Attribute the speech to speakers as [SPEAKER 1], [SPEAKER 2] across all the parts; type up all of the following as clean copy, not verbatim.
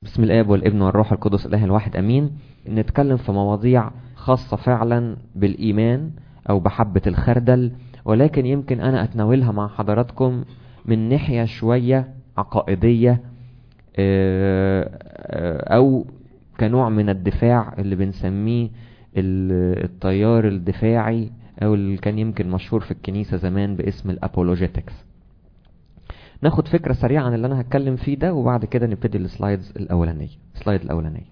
[SPEAKER 1] بسم الآب والابن والروح القدس الإله الواحد أمين. نتكلم في مواضيع خاصة فعلا بالإيمان أو بحبة الخردل، ولكن يمكن أنا أتناولها مع حضراتكم من ناحية شوية عقائدية أو كنوع من الدفاع اللي بنسميه التيار الدفاعي، أو اللي كان يمكن مشهور في الكنيسة زمان باسم الأبولوجيتكس. ناخد فكرة سريعة عن اللي انا هتكلم فيه ده، وبعد كده نبتدي السلايد الأولانية.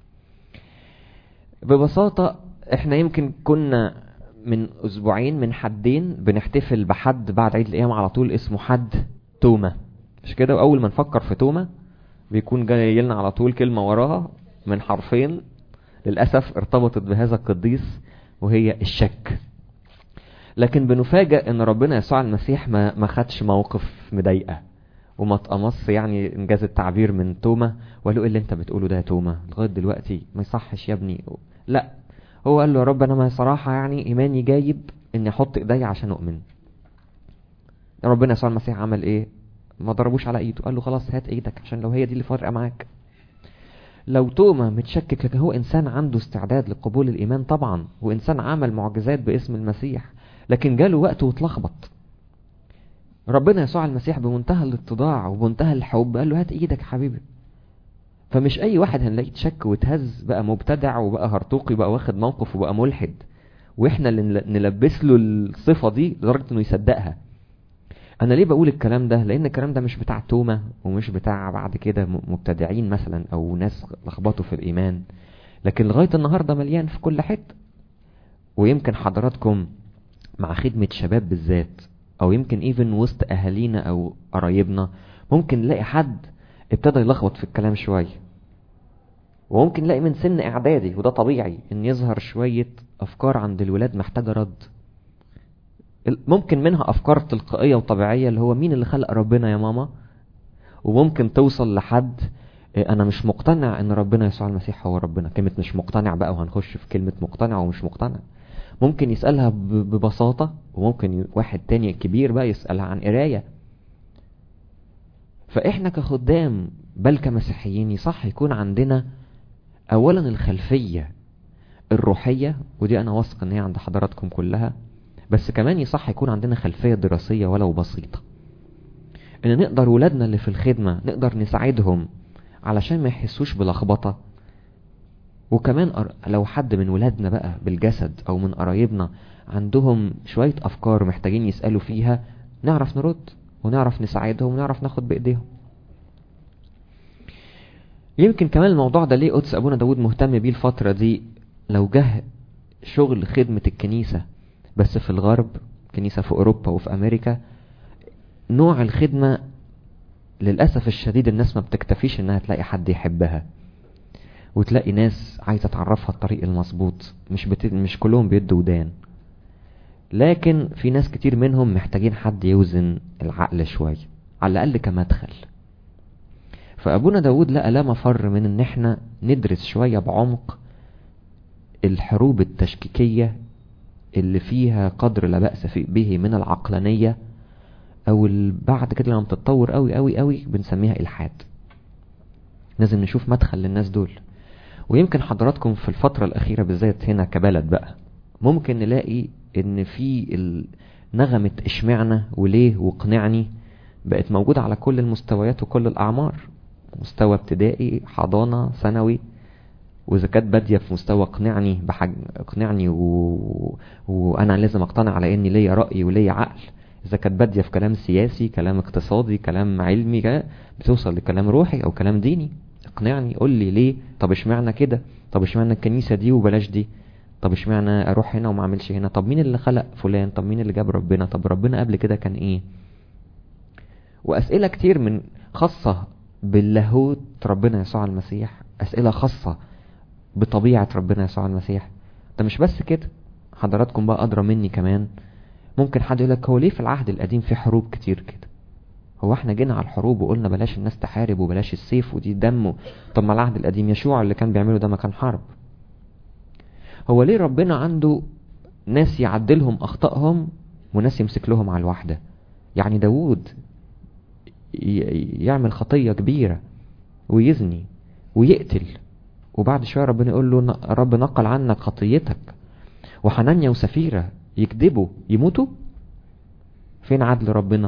[SPEAKER 1] ببساطة احنا يمكن كنا من اسبوعين من حدين بنحتفل بحد بعد عيد القيامة على طول اسمه حد توما، مش كده؟ واول ما نفكر في توما بيكون جاي لنا على طول كلمة وراها من حرفين للأسف ارتبطت بهذا القديس، وهي الشك. لكن بنفاجأ ان ربنا يسوع المسيح ما خدش موقف مضايقه وما اتقمص، يعني انجاز التعبير، من توما وقال له ايه اللي انت بتقوله ده يا توما؟ لغايه دلوقتي ما يصحش يا ابني. لا، هو قال له يا رب انا ما صراحه يعني ايماني جايب اني احط ايدي عشان اؤمن. ربنا يسوع المسيح عمل ايه؟ ما ضربوش على ايده، قال له خلاص هات ايدك عشان لو هي دي اللي فارقه معاك. لو توما متشكك، لكن هو انسان عنده استعداد لقبول الايمان طبعا، وانسان عمل معجزات باسم المسيح، لكن جاله وقت واتلخبط. ربنا يسوع المسيح بمنتهى الاتضاع وبمنتهى الحب قال له هات ايدك يا حبيبي. فمش اي واحد هنلاقيه اتشك واتهز بقى مبتدع وبقى هرطوقي بقى واخد موقف وبقى ملحد، واحنا اللي نلبس له الصفة دي لدرجة انه يصدقها. انا ليه بقول الكلام ده؟ لان الكلام ده مش بتاع توما ومش بتاع بعد كده مبتدعين مثلا او ناس لخبطوا في الايمان، لكن لغاية النهاردة مليان في كل حتة. ويمكن حضراتكم مع خدمة شباب بالذات، او يمكن ايفن وسط اهالينا او قرايبنا، ممكن نلاقي حد ابتدى يلخبط في الكلام شوية، وممكن نلاقي من سن اعدادي، وده طبيعي ان يظهر شوية افكار عند الولاد محتاجة رد. ممكن منها افكار تلقائية وطبيعية اللي هو مين اللي خلق ربنا يا ماما، وممكن توصل لحد انا مش مقتنع ان ربنا يسوع المسيح هو ربنا. كلمة مش مقتنع بقى، وهنخش في كلمة مقتنع ومش مقتنع. ممكن يسألها ببساطة، وممكن واحد تاني كبير بقى يسألها عن قراية. فإحنا كخدام بل كمسيحيين يصح يكون عندنا أولا الخلفية الروحية، ودي أنا واثق إن هي عند حضراتكم كلها، بس كمان يصح يكون عندنا خلفية دراسية ولو بسيطة، إن نقدر ولادنا اللي في الخدمة نقدر نساعدهم علشان ما يحسوش بلخبطة. وكمان لو حد من ولادنا بقى بالجسد او من قرايبنا عندهم شوية افكار محتاجين يسألوا فيها، نعرف نرد ونعرف نساعدهم ونعرف ناخد بايديهم. يمكن كمان الموضوع ده ليه قدس ابونا داود مهتم بيه الفترة دي، لو جه شغل خدمة الكنيسة بس في الغرب، كنيسة في اوروبا وفي امريكا، نوع الخدمة للأسف الشديد الناس ما بتكتفيش انها تلاقي حد يحبها وتلاقي ناس عايزة تعرفها الطريق المظبوط. مش كلهم بيدوا ودان، لكن في ناس كتير منهم محتاجين حد يوزن العقل شوية على الأقل كمدخل. فأبونا داود لقى لا مفر من ان احنا ندرس شوية بعمق الحروب التشكيكية اللي فيها قدر لا بأس به من العقلانية، او بعد كده لما بتتطور قوي قوي قوي بنسميها إلحاد. لازم نشوف مدخل للناس دول. ويمكن حضراتكم في الفترة الأخيرة بالذات هنا كبلد بقى ممكن نلاقي ان في نغمة اشمعنا وليه واقنعني بقت موجودة على كل المستويات وكل الأعمار، مستوى ابتدائي، حضانة، ثانوي، وإذا كانت بادية في مستوى اقنعني وأنا لازم أقتنع على إني ليا رأي وليا عقل. إذا كانت بادية في كلام سياسي، كلام اقتصادي، كلام علمي، بتوصل لكلام روحي أو كلام ديني. اقنعني، قول لي ليه، طب اشمعنى كده، طب اشمعنى الكنيسة دي وبلاش دي، طب اشمعنى اروح هنا وما اعملش هنا، طب مين اللي خلق فلان، طب مين اللي جاب ربنا، طب ربنا قبل كده كان ايه. واسئلة كتير من خاصة باللاهوت ربنا يسوع المسيح، اسئلة خاصة بطبيعة ربنا يسوع المسيح. ده مش بس كده، حضراتكم بقى ادرى مني كمان. ممكن حد يقولك هو ليه في العهد القديم في حروب كتير كده؟ هو احنا جينا على الحروب وقلنا بلاش الناس تحارب وبلاش السيف ودي دم؟ طب ما العهد القديم يشوع اللي كان بيعمله ده ما كان حرب؟ هو ليه ربنا عنده ناس يعدلهم اخطائهم وناس يمسك لهم على الواحدة؟ يعني داود يعمل خطية كبيرة ويزني ويقتل، وبعد شوية ربنا يقول له رب نقل عنك خطيتك. وحنانيا وسفيرة يكذبوا يموتوا. فين عدل ربنا؟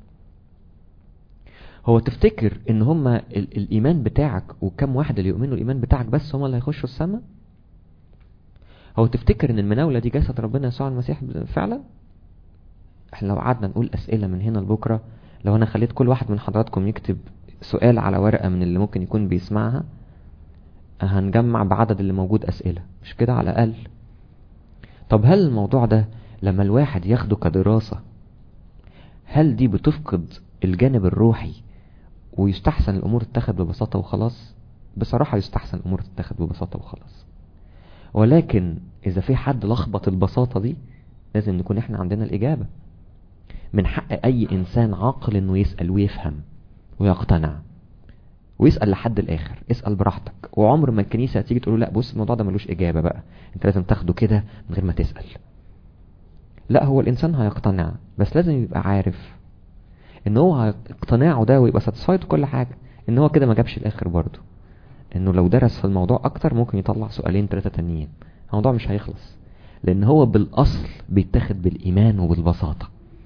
[SPEAKER 1] هو تفتكر ان هما الايمان بتاعك وكم واحد اللي يؤمنوا الايمان بتاعك بس هما اللي هيخشوا السماء؟ هو تفتكر ان المناولة دي جسد ربنا يسوع المسيح فعلا؟ احنا لو قعدنا نقول اسئلة من هنا لبكرة، لو انا خليت كل واحد من حضراتكم يكتب سؤال على ورقة من اللي ممكن يكون بيسمعها، هنجمع بعدد اللي موجود اسئلة، مش كده على الاقل؟ طب هل الموضوع ده لما الواحد ياخده كدراسة، هل دي بتفقد الجانب الروحي ويستحسن الامور تتاخد ببساطة وخلاص؟ بصراحة يستحسن الامور تتاخد ببساطة وخلاص. ولكن اذا في حد لخبط البساطة دي، لازم نكون احنا عندنا الاجابة. من حق اي انسان عاقل انه يسأل ويفهم ويقتنع، ويسأل لحد الاخر. اسأل براحتك، وعمر ما الكنيسة تيجي تقول لا بص الموضوع ده ملوش اجابة بقى، انت لازم تاخده كده من غير ما تسأل. لا، هو الانسان هيقتنع، بس لازم يبقى عارف ان هو اقتناعه ده ويبقى ساتسفايد كل حاجة، ان هو كده ما جابش الاخر برضو، انه لو درس في الموضوع اكتر ممكن يطلع سؤالين 3 تانيين، الموضوع مش هيخلص، لان هو بالاصل بيتاخد بالايمان وبالبساطة.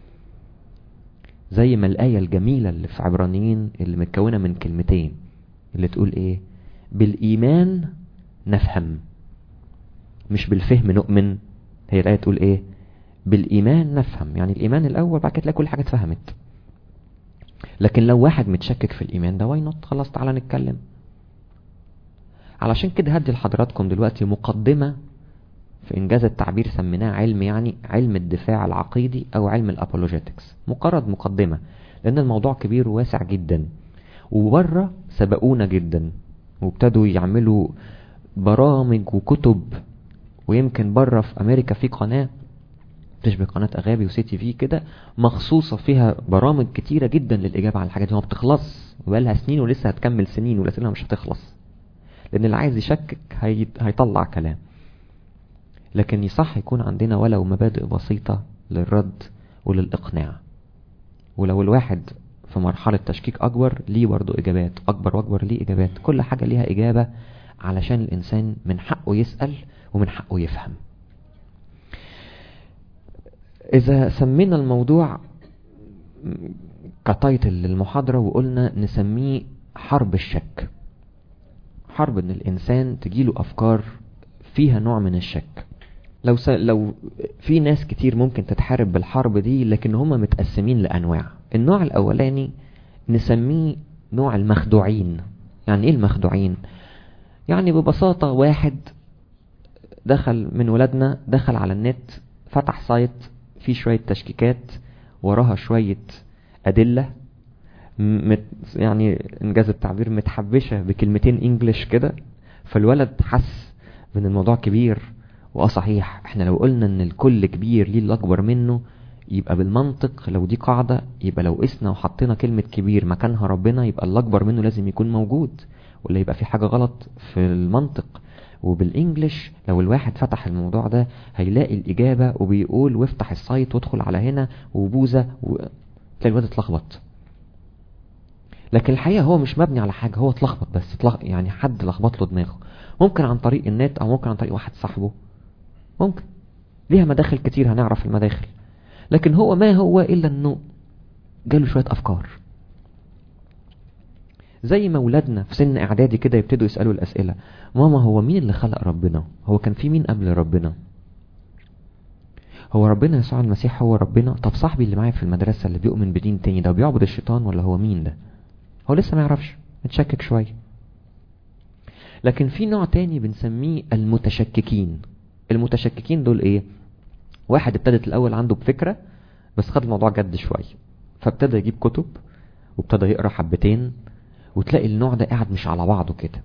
[SPEAKER 1] زي ما الآية الجميلة اللي في عبرانيين اللي متكونة من كلمتين اللي تقول ايه؟ بالايمان نفهم، مش بالفهم نؤمن. هي الآية تقول ايه؟ بالايمان نفهم، يعني الايمان الاول بعد كده تلاقي كل حاجة اتفهمت. لكن لو واحد متشكك في الايمان ده، واي نوت، خلاص تعالى نتكلم. علشان كده هدي لحضراتكم دلوقتي مقدمة، في انجاز التعبير سميناه علم، يعني علم الدفاع العقيدي او علم الابولوجيتكس. مجرد مقدمة، لان الموضوع كبير وواسع جدا، وبره سبقونا جدا وابتدوا يعملوا برامج وكتب. ويمكن بره في امريكا في قناة تشبه قناة اغابي وسي تي في كده، مخصوصة فيها برامج كتيرة جدا للاجابة على الحاجات دي، ما بتخلص، وبقالها سنين ولسه هتكمل سنين، والاسئلة مش هتخلص، لان اللي عايز يشكك هيطلع كلام. لكن يصح يكون عندنا ولو مبادئ بسيطة للرد وللإقناع. ولو الواحد في مرحلة تشكيك أكبر، ليه برضو إجابات أكبر وأكبر، ليه إجابات. كل حاجة ليها إجابة، علشان الإنسان من حقه يسأل ومن حقه يفهم. إذا سمينا الموضوع كتايتل للمحاضرة وقلنا نسميه حرب الشك، حرب إن الإنسان تجيله أفكار فيها نوع من الشك. لو في ناس كتير ممكن تتحارب بالحرب دي، لكن هم متقسمين لأنواع. النوع الأولاني نسميه نوع المخدوعين. يعني ايه المخدوعين؟ يعني ببساطة واحد دخل من ولادنا، دخل على النت، فتح سايت فيه شوية تشكيكات وراها شوية أدلة، يعني انجاز التعبير متحبشة بكلمتين انجليش كده، فالولد حس من الموضوع كبير. صحيح، احنا لو قلنا ان الكل كبير ليه الاكبر منه، يبقى بالمنطق لو دي قاعدة، يبقى لو قسنا وحطينا كلمة كبير مكانها ربنا، يبقى الاكبر منه لازم يكون موجود، ولا يبقى في حاجة غلط في المنطق. وبالانجليش لو الواحد فتح الموضوع ده هيلاقي الاجابة، وبيقول وافتح السايت وادخل على هنا وبوزة تلاقي الواد اتلخبط. لكن الحقيقة هو مش مبني على حاجة، هو اتلخبط بس، يعني حد لخبط له دماغه، ممكن عن طريق النت او ممكن عن طريق واحد صاحبه، ممكن ليها مداخل كتير، هنعرف المداخل. لكن هو ما هو إلا أنه جاله شوية أفكار. زي ما ولادنا في سن إعدادي كده يبتدوا يسألوا الأسئلة: ماما هو مين اللي خلق ربنا؟ هو كان في مين قبل ربنا؟ هو ربنا يسوع المسيح هو ربنا؟ طب صاحبي اللي معايا في المدرسة اللي بيؤمن بدين تاني ده بيعبد الشيطان ولا هو مين ده؟ هو لسه ما يعرفش، متشكك شوية. لكن في نوع تاني بنسميه المتشككين. المتشككين دول ايه؟ واحد ابتدت الاول عنده بفكرة، بس خد الموضوع جد شوية، فابتدى يجيب كتب وابتدى يقرأ حبتين، وتلاقي النوع ده قاعد مش على بعضه كده،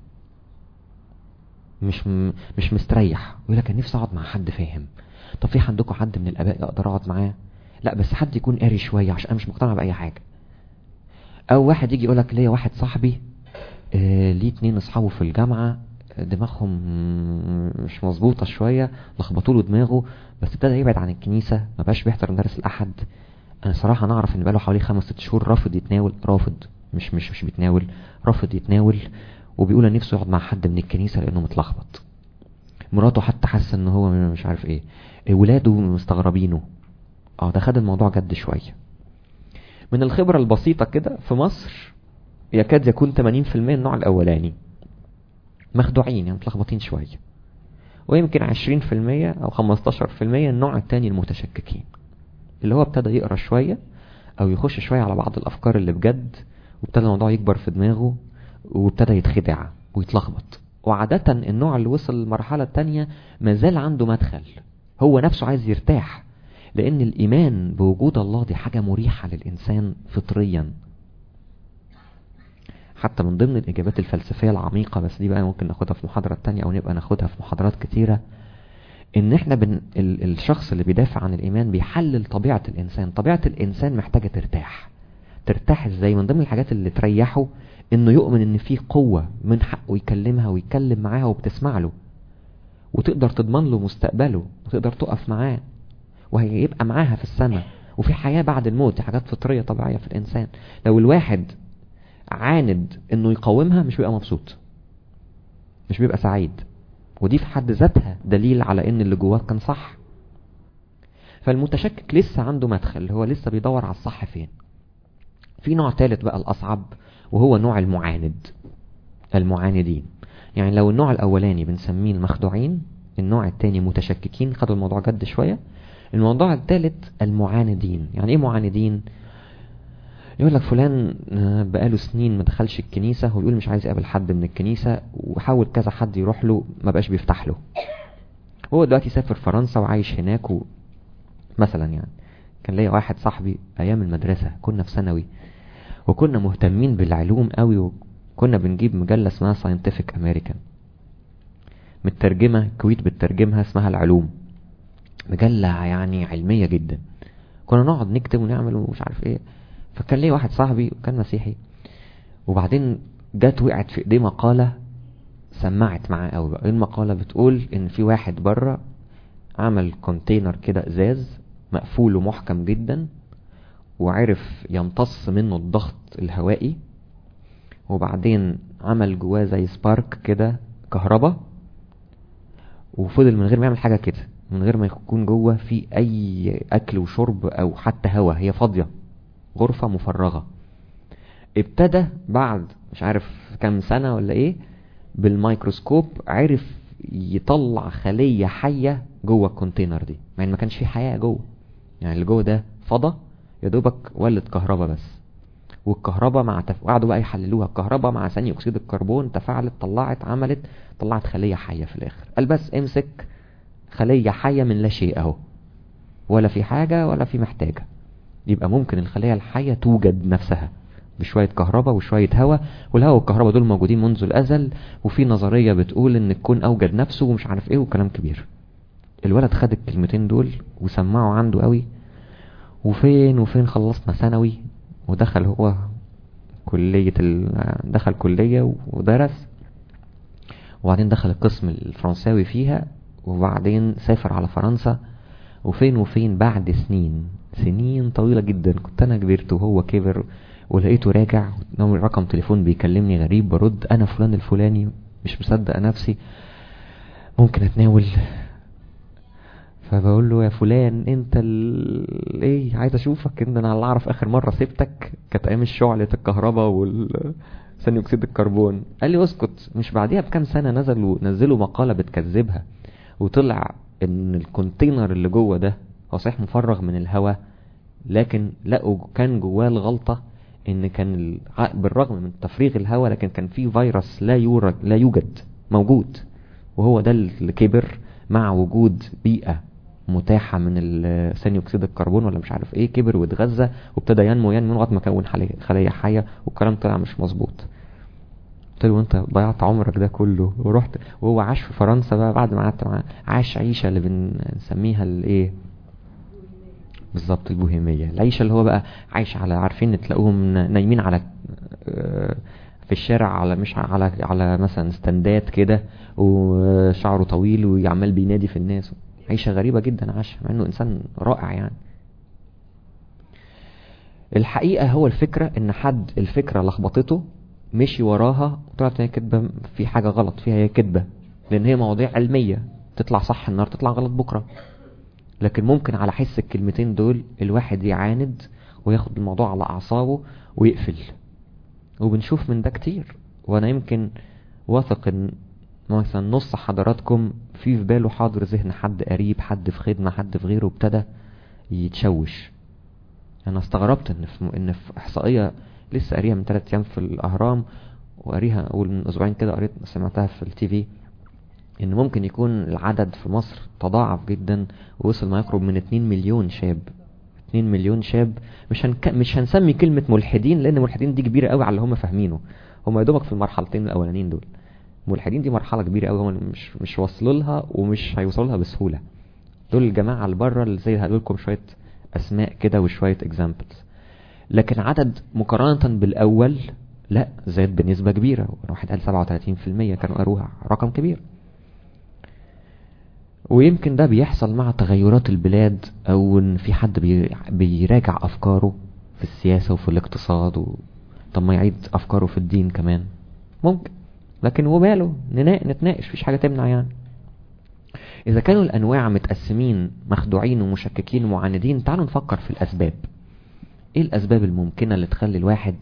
[SPEAKER 1] مش مستريح، يقول لك انا نفسي اقعد مع حد فاهم. طب في عندكم حد من الاباء اقدر اقعد معاه؟ لا، بس حد يكون قاري شوية عشان انا مش مقتنع باي حاجة. او واحد يجي يقول لك ليا واحد صاحبي ليه 2 اصحابه في الجامعة دماغهم مش مظبوطة شوية، لخبطوا له دماغه، بس ابتدى يبعد عن الكنيسة، ما بقاش بيحضر مدارس الأحد. أنا صراحة نعرف إن بقاله حوالي 5-6 شهور رافض يتناول، رافض مش بيتناول، رافض يتناول، وبيقول نفسه يقعد مع حد من الكنيسة لانه متلخبط. مراته حتى حاسة ان هو مش عارف ايه. ولاده مستغربينه. ده خد الموضوع جد شوية. من الخبرة البسيطة كده في مصر يكاد يكون 80% النوع الاولاني مخدوعين، يعني متلخبطين شوية، ويمكن 20% او 15% النوع التاني المتشككين، اللي هو ابتدى يقرأ شوية او يخش شوية على بعض الافكار اللي بجد، وابتدى الموضوع يكبر في دماغه، وابتدى يتخدع ويتلخبط. وعادة النوع اللي وصل للمرحلة التانية مازال عنده مدخل، هو نفسه عايز يرتاح، لان الايمان بوجود الله دي حاجة مريحة للانسان فطريا. حتى من ضمن الاجابات الفلسفية العميقة، بس دي بقى ممكن ناخدها في محاضرة تانية او نبقى ناخدها في محاضرات كتيرة، ان احنا الشخص اللي بيدافع عن الايمان بيحلل طبيعة الانسان. طبيعة الانسان محتاجة ترتاح ازاي؟ من ضمن الحاجات اللي تريحه انه يؤمن ان في قوة من حقه يكلمها ويتكلم معاها وبتسمع له، وتقدر تضمن له مستقبله، وتقدر تقف معاه، وهيبقى معاها في السماء، وفي حياة بعد الموت. دي حاجات فطرية طبيعية في الانسان. لو الواحد عاند انه يقاومها مش بيبقى مبسوط، مش بيبقى سعيد، ودي في حد ذاتها دليل على ان اللي جواه كان صح. فالمتشكك لسه عنده مدخل، هو لسه بيدور على الصح فين. في نوع ثالث بقى الأصعب، وهو نوع المعاندين. يعني لو النوع الأولاني بنسميه المخدوعين، النوع الثاني متشككين خدوا الموضوع جد شوية، الموضوع الثالث المعاندين. يعني ايه معاندين؟ يقول لك فلان بقاله سنين ما دخلش الكنيسة، ويقول مش عايز يقابل حد من الكنيسة، وحاول كذا حد يروح له ما بقاش بيفتح له. هو دلوقتي سافر فرنسا وعايش هناك مثلا يعني. كان ليا واحد صاحبي ايام المدرسة، كنا في ثانوي وكنا مهتمين بالعلوم قوي، وكنا بنجيب مجلة اسمها Scientific American مترجمة، الكويت بترجمها، اسمها العلوم، مجلة يعني علمية جدا. كنا نقعد نكتب ونعمل ومش عارف ايه. فكان ليا واحد صاحبي وكان مسيحي، وبعدين وقعت في ايديه مقالة سمعت معاه قوي بقى. المقالة بتقول ان في واحد بره عمل كونتينر كده ازاز مقفول ومحكم جدا، وعرف يمتص منه الضغط الهوائي، وبعدين عمل جواه زي سبارك كده كهرباء، وفضل من غير ما يعمل حاجة كده، من غير ما يكون جوه في اي اكل وشرب او حتى هوا، هي فاضية، غرفة مفرغة. ابتدى بعد مش عارف كام سنة ولا ايه، بالميكروسكوب عرف يطلع خلية حية جوه الكونتينر دي، مع ان ما كانش فيه حياة جوه. يعني اللي جوه ده فضى يا دوبك ولد كهرباء بس، والكهرباء مع قعدوا بقى يحللوها، الكهرباء مع ثاني اكسيد الكربون تفاعلت، طلعت خلية حية في الاخر. قال بس امسك خلية حية من لا شيء اهو، ولا في حاجة ولا في محتاجة. يبقى ممكن الخلية الحية توجد نفسها بشوية كهرباء وشوية هواء، والهواء والكهرباء دول موجودين منذ الازل، وفي نظرية بتقول ان الكون اوجد نفسه ومش عارف ايه وكلام كبير. الولد خد الكلمتين دول وسمعوا عنده قوي، وفين خلصنا ثانوي ودخل هو دخل كلية ودرس، وبعدين دخل القسم الفرنساوي فيها، وبعدين سافر على فرنسا. وفين بعد سنين طويلة جدا، كنت انا كبرت وهو كبر، ولقيته راجع رقم تليفون بيكلمني غريب، برد انا فلان الفلاني، مش مصدق نفسي، ممكن اتناول؟ فبقول له يا فلان انت ايه، عايز اشوفك، ان انا اللي اعرف اخر مرة سبتك كانت ايام شعلة الكهرباء ثاني اكسيد الكربون. قال لي اسكت، مش بعديها بكام سنة نزلوا مقالة بتكذبها، وطلع ان الكونتينر اللي جوه ده هو صحيح مفرغ من الهواء، لكن لقوا كان جواه الغلطة ان كان بالرغم من تفريغ الهواء لكن كان فيه فيروس لا يوجد موجود، وهو ده اللي كبر مع وجود بيئة متاحة من ثاني اكسيد الكربون ولا مش عارف ايه، كبر واتغذى وابتدى ينمو لغايه ما كون خلية حية، والكلام طلع مش مظبوط. قلت له انت ضيعت عمرك ده كله ورحت، وهو عاش في فرنسا بقى بعد ما قعدت معاه، عاش عيشة اللي بنسميها الايه بالظبط، البوهيمية. العيشة اللي هو بقى عايش على، عارفين تلاقوهم نايمين على في الشارع على مش على مثلا استندات كده، وشعره طويل ويعمل بينادي في الناس. عيشة غريبة جدا عاش، مع انه انسان رائع يعني. الحقيقة هو الفكرة ان الفكرة لخبطته، مشي وراها وطلعت هي كدبة، في حاجة غلط فيها، هي كدبة، لان هي مواضيع علمية تطلع صح النهاردة تطلع غلط بكرة. لكن ممكن على حس الكلمتين دول الواحد يعاند وياخد الموضوع على اعصابه ويقفل، وبنشوف من ده كتير. وانا يمكن واثق ان مثلا نص حضراتكم في باله حاضر ذهن حد قريب، حد في خدمة، حد في غيره ابتدى يتشوش. انا استغربت ان في احصائية لسه قاريها من 3 ايام في الاهرام، وقاريها اول من اسبوعين كده، قريت سمعتها في التي في، ان ممكن يكون العدد في مصر تضاعف جدا ووصل ما يقرب من 2 مليون شاب. 2 مليون شاب. مش هنسمي كلمة ملحدين، لان ملحدين دي كبيرة قوي على اللي هم فاهمينه. هم يدوبك في المرحلتين الاولانيين دول. ملحدين دي مرحلة كبيرة قوي، هم مش وصلوا لها ومش هيوصلوا لها بسهولة. دول الجماعة اللي بره اللي زي هقولكم شوية اسماء كده وشوية اكزامبلز. لكن عدد مقارنة بالاول لا، زاد بنسبة كبيرة. واحد قال 37% كانوا قروها، رقم كبير. ويمكن ده بيحصل مع تغيرات البلاد، او ان في حد بيراجع افكاره في السياسة وفي الاقتصاد طب ما يعيد افكاره في الدين كمان ممكن. لكن وماله، نتناقش، فيش حاجة تمنع يعني. اذا كانوا الانواع متقسمين مخدوعين ومشككين ومعاندين، تعالوا نفكر في الاسباب. ايه الاسباب الممكنة اللي تخلي الواحد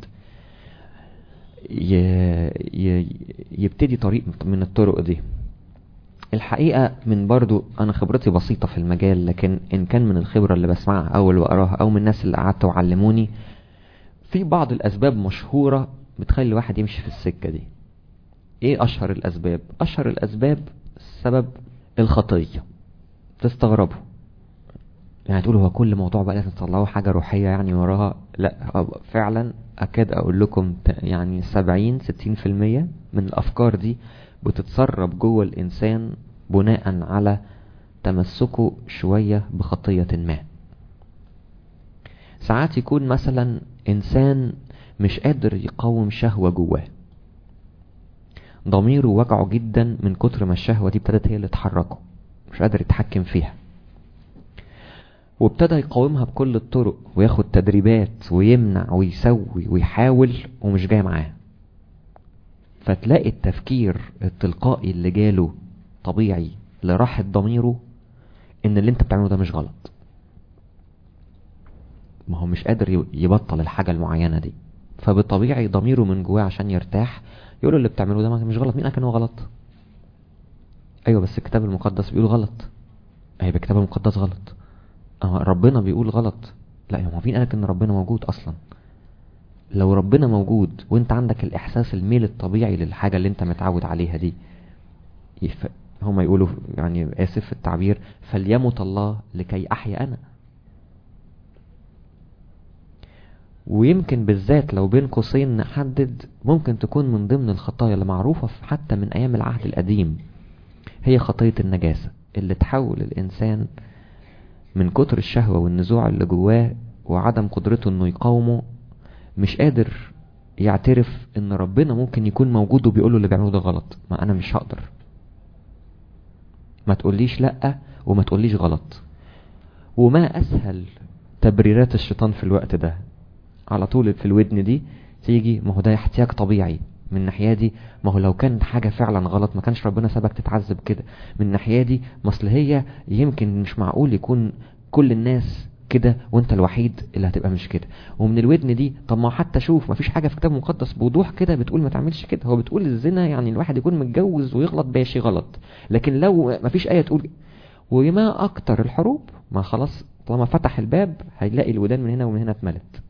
[SPEAKER 1] يبتدي طريق من الطرق دي؟ الحقيقة من برضو انا خبرتي بسيطة في المجال، لكن ان كان من الخبرة اللي بسمعها اول واراها او من الناس اللي قعدت وعلموني، في بعض الاسباب مشهورة بتخلي الواحد يمشي في السكة دي. ايه اشهر الاسباب؟ اشهر الاسباب سبب الخطية. تستغربوا يعني، تقولوا هو كل موضوع بقى لازم تطلعوا حاجة روحية يعني وراها؟ لا، فعلا اكاد اقول لكم يعني 70-60% من الافكار دي بتتسرب جوه الانسان بناء على تمسكه شوية بخطية ما. ساعات يكون مثلا انسان مش قادر يقاوم شهوة جواه، ضميره وجعه جدا من كتر ما الشهوة دي ابتدت هي اللي تحركه، مش قادر يتحكم فيها، وابتدى يقاومها بكل الطرق وياخد تدريبات ويمنع ويسوي ويحاول ومش جاي معاه. فتلاقي التفكير التلقائي اللي جاله طبيعي لراحة ضميره ان اللي انت بتعمله ده مش غلط. ما هو مش قادر يبطل الحاجة المعينة دي، فبالطبيعي ضميره من جواه عشان يرتاح يقول اللي بتعمله ده مش غلط. مين قال انه غلط؟ ايوه بس الكتاب المقدس بيقول غلط. ايوه الكتاب المقدس غلط. ربنا بيقول غلط. لا، هو مين قالك ان ربنا موجود اصلا؟ لو ربنا موجود وانت عندك الاحساس الميل الطبيعي للحاجة اللي انت متعود عليها دي، هما يقولوا يعني اسف في التعبير، فليمت الله لكي احيا انا. ويمكن بالذات لو بين قوسين نحدد، ممكن تكون من ضمن الخطايا اللي معروفة حتى من ايام العهد القديم، هي خطية النجاسة اللي تحول الانسان من كتر الشهوة والنزوع اللي جواه وعدم قدرته انه يقاومه، مش قادر يعترف ان ربنا ممكن يكون موجود وبيقوله اللي بيعمله ده غلط. ما انا مش هقدر. ما تقوليش لأ وما تقوليش غلط. وما اسهل تبريرات الشيطان في الوقت ده على طول في الودن دي تيجي، ما هو ده احتياج طبيعي من ناحية دي. ما هو لو كان حاجة فعلا غلط ما كانش ربنا سابك تتعذب كده. من ناحية دي مصل هي يمكن مش معقول يكون كل الناس كده وانت الوحيد اللي هتبقى مش كده. ومن الودن دي طب ما حتى شوف، ما فيش حاجة في كتاب مقدس بوضوح كده بتقول ما تعملش كده. هو بتقول الزنا يعني الواحد يكون متجوز ويغلط باشي غلط، لكن لو ما فيش آية تقول. وما اكتر الحروب، ما خلاص طالما فتح الباب هيلاقي الودان من هنا ومن هنا اتملت.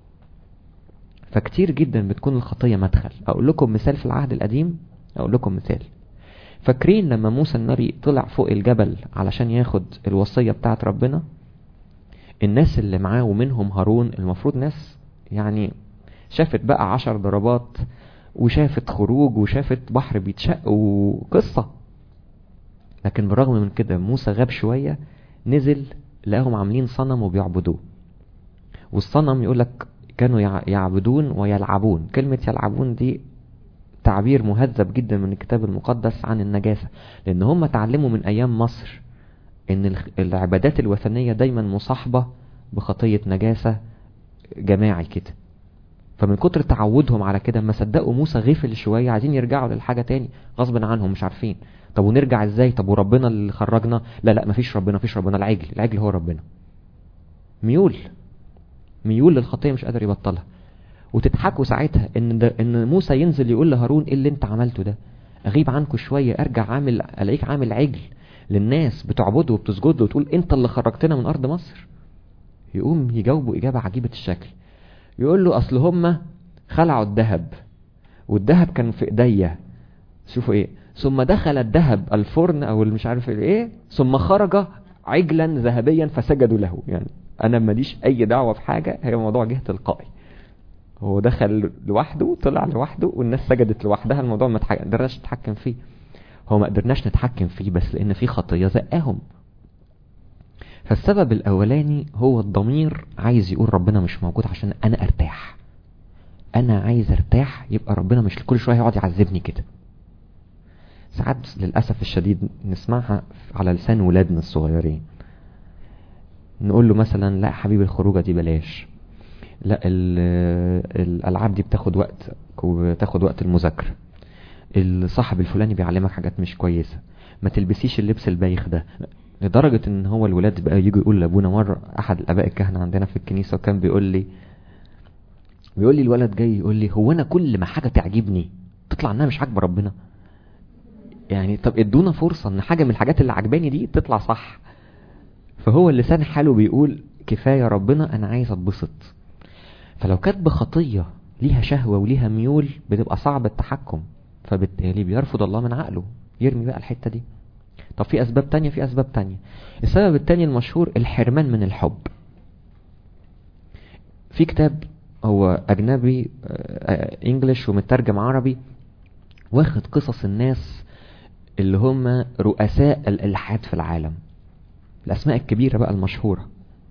[SPEAKER 1] فكتير جدا بتكون الخطية مدخل. اقول لكم مثال في العهد القديم، اقول لكم مثال. فاكرين لما موسى النبي طلع فوق الجبل علشان ياخد الوصية بتاعت ربنا؟ الناس اللي معاه ومنهم هارون، المفروض ناس يعني شافت بقى 10 ضربات وشافت خروج وشافت بحر بيتشق وقصة. لكن بالرغم من كده موسى غاب شوية، نزل لقاهم عاملين صنم وبيعبدوه. والصنم يقولك كانوا يعبدون ويلعبون. كلمة يلعبون دي تعبير مهذب جدا من الكتاب المقدس عن النجاسة، لان هم تعلموا من ايام مصر ان العبادات الوثنية دايما مصاحبة بخطية نجاسة جماعي كده. فمن كتر تعودهم على كده ما صدقوا موسى غفل شوية، عايزين يرجعوا للحاجة تاني غصب عنهم مش عارفين. طب ونرجع ازاي؟ طب وربنا اللي خرجنا؟ لا مفيش ربنا، العجل هو ربنا. ميول للخطية مش قادر يبطلها. وتضحكوا ساعتها ان موسى ينزل يقول لهارون ايه اللي انت عملته ده؟ اغيب عنكم شوية ارجع الاقيك عامل عجل للناس بتعبده وبتسجد له وتقول انت اللي خرجتنا من ارض مصر. يقوم يجاوبوا اجابة عجيبة الشكل، يقول له اصل هم خلعوا الذهب والذهب كان في ايديا، شوفوا ايه، ثم دخل الذهب الفرن او مش عارف ايه، ثم خرج عجلا ذهبيا فسجدوا له. يعني انا ماليش اي دعوة في حاجة، هي موضوع جه تلقائي. هو دخل لوحده طلع لوحده والناس سجدت لوحدها، الموضوع ما قدرناش نتحكم فيه. هو ما قدرناش نتحكم فيه بس لان في خطية زقاهم. فالسبب الاولاني هو الضمير عايز يقول ربنا مش موجود عشان انا ارتاح. انا عايز ارتاح، يبقى ربنا مش كل شوية يقعد يعذبني كده. ساعات للأسف الشديد نسمعها على لسان ولادنا الصغيرين، نقول له مثلا لا حبيبي الخروجة دي بلاش، لا الألعاب دي بتاخد وقت وبتاخد وقت المذاكرة، الصاحب الفلاني بيعلمك حاجات مش كويسة، ما تلبسيش اللبس البايخ ده. لدرجة ان هو الولاد بقى يجي يقول لابونا مرة، احد الاباء الكهنة عندنا في الكنيسة، وكان بيقول لي الولد جاي يقول لي هو انا كل ما حاجة تعجبني تطلع انها مش عاجبة ربنا؟ يعني طب ادونا فرصة ان حاجة من الحاجات اللي عجباني دي تطلع صح. فهو اللسان حاله بيقول كفاية ربنا انا عايز اتبسط. فلو كانت بخطية ليها شهوة وليها ميول بتبقى صعب التحكم، فبالتالي بيرفض الله من عقله، يرمي بقى الحتة دي. طب في اسباب تانية. السبب التاني المشهور الحرمان من الحب. في كتاب هو اجنبي انجليش ومترجم عربي، واخد قصص الناس اللي هم رؤساء الالحاد في العالم، الاسماء الكبيرة بقى المشهورة،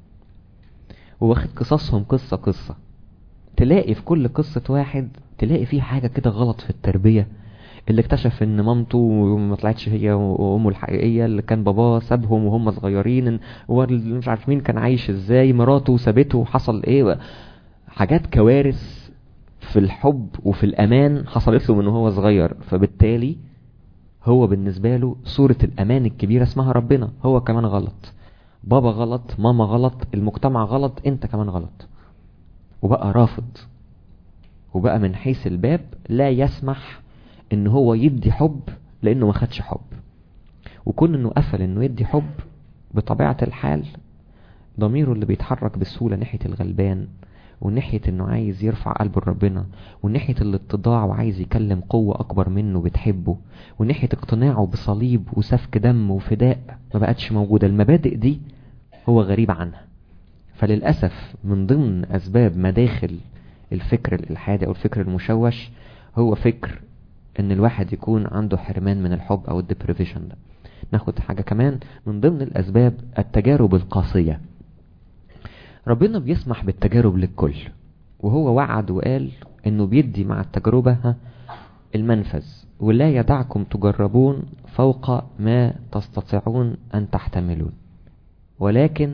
[SPEAKER 1] واخد قصصهم قصة. تلاقي في كل قصة واحد تلاقي فيه حاجة كده غلط في التربية، اللي اكتشف ان مامته ما طلعتش هي امه الحقيقية، اللي كان باباه سابهم وهم صغيرين، مش عارف مين كان عايش ازاي، مراته سابته وحصل ايه، حاجات كوارث في الحب وفي الامان حصلت له من هو صغير. فبالتالي هو بالنسبة له صورة الامان الكبيرة اسمها ربنا. هو كمان غلط، بابا غلط، ماما غلط، المجتمع غلط، انت كمان غلط. وبقى رافض، وبقى من حيث الباب لا يسمح ان هو يدي حب لانه ما خدش حب. وكون انه قفل انه يدي حب بطبيعة الحال ضميره اللي بيتحرك بسهولة ناحية الغلبان، وناحية انه عايز يرفع قلبه لربنا، وناحية الاتضاع وعايز يكلم قوة اكبر منه بتحبه، وناحية اقتناعه بصليب وسفك دم وفداء، ما بقتش موجودة. المبادئ دي هو غريب عنها. فللأسف من ضمن اسباب مداخل الفكر الالحادي او الفكر المشوش هو فكر ان الواحد يكون عنده حرمان من الحب او الديبريفيشن ده. ناخد حاجة كمان من ضمن الاسباب، التجارب القاسية. ربنا بيسمح بالتجارب للكل، وهو وعد وقال انه بيدي مع التجربة المنفذ، ولا يدعكم تجربون فوق ما تستطيعون ان تحتملون، ولكن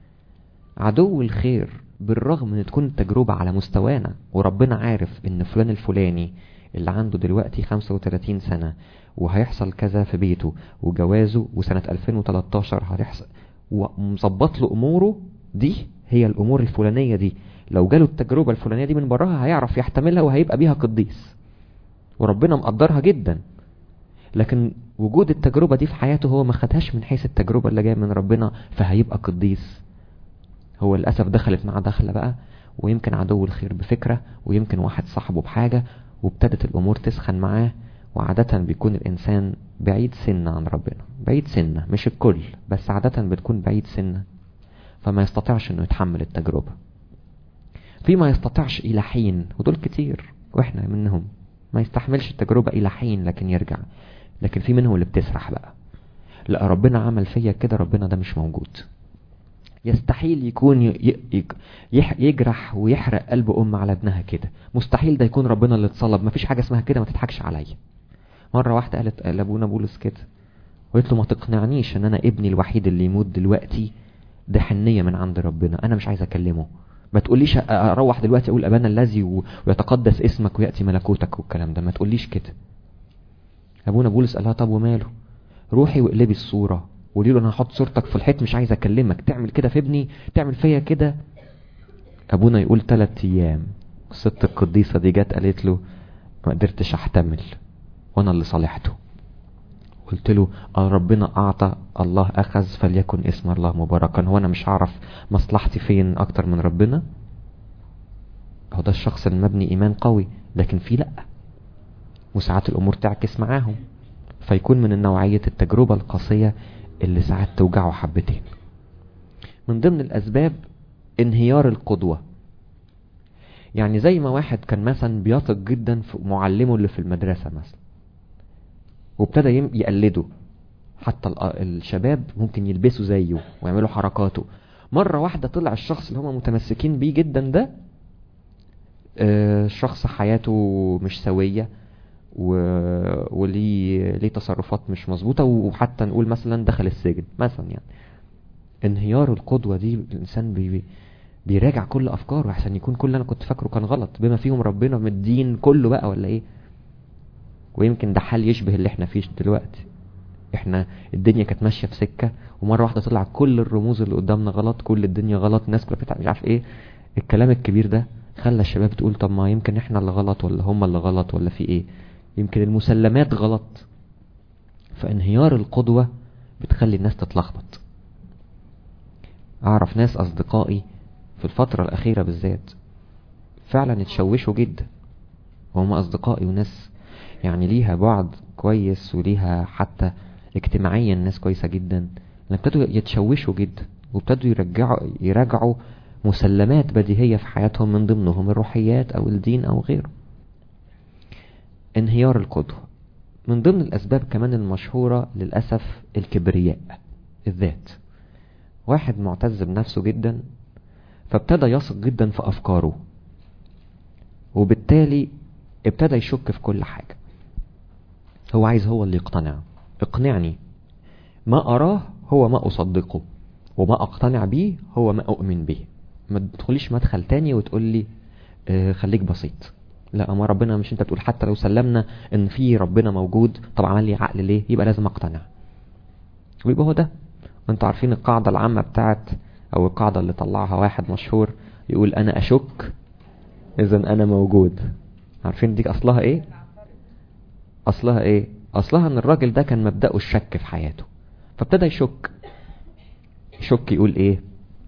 [SPEAKER 1] عدو الخير بالرغم ان تكون التجربة على مستوانا، وربنا عارف ان فلان الفلاني اللي عنده دلوقتي 35 سنة وهيحصل كذا في بيته وجوازه وسنة 2013 هيحصل، ومظبط له اموره دي، هي الامور الفلانية دي لو جاله التجربة الفلانية دي من براها هيعرف يحتملها وهيبقى بيها قديس، وربنا مقدرها جدا. لكن وجود التجربة دي في حياته هو ما خدهاش من حيث التجربة اللي جاية من ربنا فهيبقى قديس. هو للأسف دخلت معاه دخلة بقى، ويمكن عدو الخير بفكرة، ويمكن واحد صاحبه بحاجة، وابتدت الأمور تسخن معاه. وعادة بيكون الإنسان بعيد سنة عن ربنا، بعيد سنة، مش الكل بس عادة بتكون بعيد سنة، فما يستطيعش انه يتحمل التجربة. في ما يستطيعش إلى حين، ودول كتير واحنا منهم، ما يستحملش التجربة إلى حين لكن يرجع. لكن في منهم اللي بتسرح بقى، لا ربنا عمل فيا كده، ربنا ده مش موجود. يستحيل يكون يجرح ويحرق قلب أم على ابنها كده، مستحيل ده يكون ربنا اللي اتصلب، ما فيش حاجة اسمها كده، ما تضحكش عليا. مرة واحدة قالت لابونا بولس كده، وقلت له ما تقنعنيش ان انا ابني الوحيد اللي يموت دلوقتي ده حنية من عند ربنا، انا مش عايز اكلمه، ما تقوليش اروح دلوقتي اقول ابانا الذي ويتقدس اسمك وياتي ملكوتك والكلام ده، ما تقوليش كده. ابونا بولس قالها طب وماله، روحي واقلبي الصوره وقولي له انا هحط صورتك في الحيط مش عايز اكلمك، تعمل كده في ابني، تعمل فيا كده. ابونا يقول 3 ايام الست القديسه دي جت قالت له ما قدرتش احتمل وانا اللي صالحته، قلت له ربنا اعطى الله اخذ فليكن اسم الله مباركا، هو انا مش هعرف مصلحتي فين اكتر من ربنا؟ هو ده الشخص المبني ايمان قوي. لكن في لا، وساعات الامور تعكس معاهم، فيكون من النوعية التجربة القاسية اللي ساعات توجعه حبتين. من ضمن الاسباب انهيار القدوة. يعني زي ما واحد كان مثلا بيثق جدا في معلمه اللي في المدرسة مثلا وابتدى يقلده، حتى الشباب ممكن يلبسوا زيه ويعملوا حركاته، مرة واحدة طلع الشخص اللي هم متمسكين بيه جدا ده شخص حياته مش سوية وليه تصرفات مش مظبوطة، وحتى نقول مثلا دخل السجن مثلا. يعني انهيار القدوة دي الإنسان بيراجع كل أفكاره عشان يكون كل اللي أنا كنت فاكره كان غلط، بما فيهم ربنا من الدين كله بقى ولا إيه. ويمكن ده حال يشبه اللي احنا فيه دلوقتي. احنا الدنيا كانت ماشية في سكة ومرة واحدة طلع كل الرموز اللي قدامنا غلط، كل الدنيا غلط، الناس كلها بتاع مش عارف ايه. الكلام الكبير ده خلى الشباب تقول طب ما يمكن احنا اللي غلط ولا هم اللي غلط ولا في ايه، يمكن المسلمات غلط. فانهيار القدوة بتخلي الناس تتلخبط. اعرف ناس اصدقائي في الفترة الاخيرة بالذات فعلا اتشوشوا جدا، وهم اصدقائي وناس يعني ليها بعد كويس وليها حتى اجتماعيا ناس كويسة جدا، ابتدوا يتشوشوا جدا وابتدوا يراجعوا مسلمات بديهية في حياتهم من ضمنهم الروحيات او الدين او غيره. انهيار القدوة. من ضمن الاسباب كمان المشهورة للأسف الكبرياء الذات. واحد معتز بنفسه جدا فابتدى يثق جدا في افكاره، وبالتالي ابتدى يشك في كل حاجة. هو عايز هو اللي يقتنع، اقنعني، ما اراه هو ما اصدقه، وما اقتنع بيه هو ما اؤمن به. ما تدخليش مدخل تاني وتقول لي خليك بسيط. لا، ما ربنا مش انت بتقول حتى لو سلمنا ان في ربنا موجود، طب عمل لي عقل ليه؟ يبقى لازم اقتنع. ويبقى هو ده. انتوا عارفين القاعدة العامة بتاعت او القاعدة اللي طلعها واحد مشهور يقول انا اشك اذا انا موجود. عارفين دي اصلها ايه؟ اصلها ايه؟ اصلها ان الراجل ده كان مبدأه الشك في حياته، فابتدى يشك يقول ايه.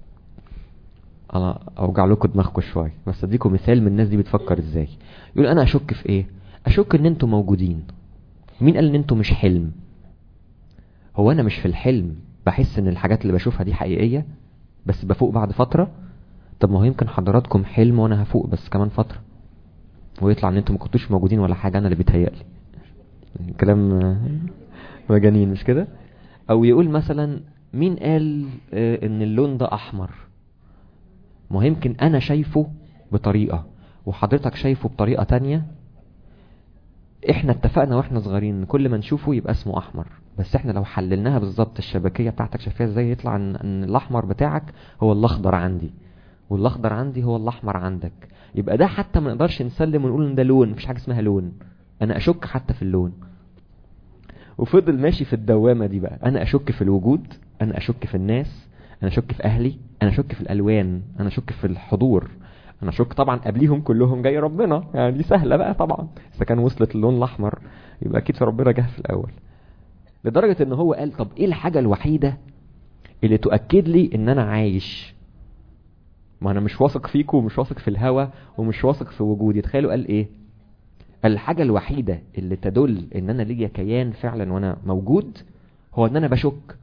[SPEAKER 1] انا اوجع لكم دماغكم شويه بس اديكم مثال من الناس دي بتفكر ازاي. يقول انا اشك في ايه؟ اشك ان انتوا موجودين. مين قال ان انتوا مش حلم؟ هو انا مش في الحلم بحس ان الحاجات اللي بشوفها دي حقيقيه بس بفوق بعد فتره؟ طب ما هو يمكن حضراتكم حلم وانا هفوق بس كمان فتره، ويطلع ان انتوا ما كنتوش موجودين ولا حاجه، انا اللي بيتهيألي. كلام مجانين مش كده؟ او يقول مثلا مين قال ان اللون ده احمر؟ ما يمكن انا شايفه بطريقة وحضرتك شايفه بطريقة تانية. احنا اتفقنا واحنا صغيرين كل ما نشوفه يبقى اسمه احمر، بس احنا لو حللناها بالظبط الشبكية بتاعتك شايفها ازاي يطلع ان الاحمر بتاعك هو الاخضر عندي، والاخضر عندي هو الاحمر عندك. يبقى ده حتى ما نقدرش نسلم ونقول ان ده لون، مفيش حاجة اسمها لون. انا اشك حتى في اللون. وفضل ماشي في الدوامة دي بقى. انا اشك في الوجود، انا اشك في الناس، انا اشك في اهلي، انا اشك في الالوان، انا اشك في الحضور، انا اشك طبعا قبليهم كلهم جاي ربنا. يعني دي سهلة بقى طبعا، اذا كان وصلت اللون الاحمر يبقى اكيد في ربنا جه في الاول. لدرجة ان هو قال طب ايه الحاجة الوحيدة اللي تؤكد لي ان انا عايش؟ ما انا مش واثق فيكم ومش واثق في الهوى ومش واثق في وجودي. تخيلوا قال ايه؟ الحاجة الوحيدة اللي تدل ان انا ليا كيان فعلا وانا موجود هو ان انا بشك.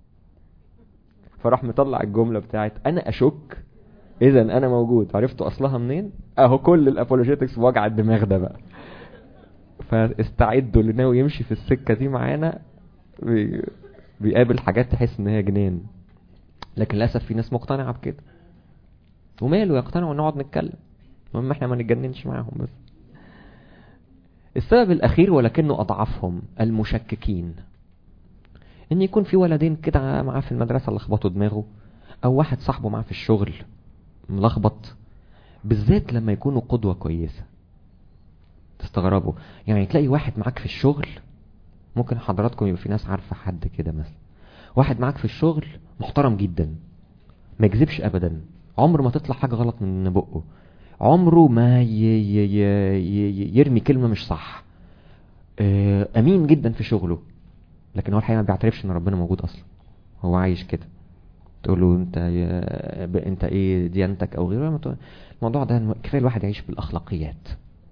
[SPEAKER 1] فراح مطلع الجملة بتاعت انا اشك اذا انا موجود. عرفتوا اصلها منين؟ اهو كل الابولوجيتكس وجع الدماغ ده بقى. فاستعدوا اللي ناوي يمشي في السكة دي معانا بيقابل حاجات تحس ان هي جنان. لكن للاسف في ناس مقتنعة بكده، وماله يقتنعوا ونقعد نتكلم، المهم احنا ما نتجننش معاهم بس. السبب الاخير ولكنه اضعفهم المشككين. ان يكون في ولدين كده معاه في المدرسة لخبطوا دماغه، او واحد صاحبه معاه في الشغل ملخبط، بالذات لما يكونوا قدوة كويسة. تستغربوا يعني تلاقي واحد معاك في الشغل، ممكن حضراتكم يبقى في ناس عارفة حد كده مثلا، واحد معاك في الشغل محترم جدا، ما يكذبش ابدا، عمر ما تطلع حاجة غلط من بقه، عمره ما يرمي كلمة مش صح، امين جدا في شغله، لكن هو الحقيقة ما بيعترفش ان ربنا موجود اصلا، هو عايش كده. تقول له انت ايه ديانتك او غيره، الموضوع ده كفاية الواحد يعيش بالاخلاقيات،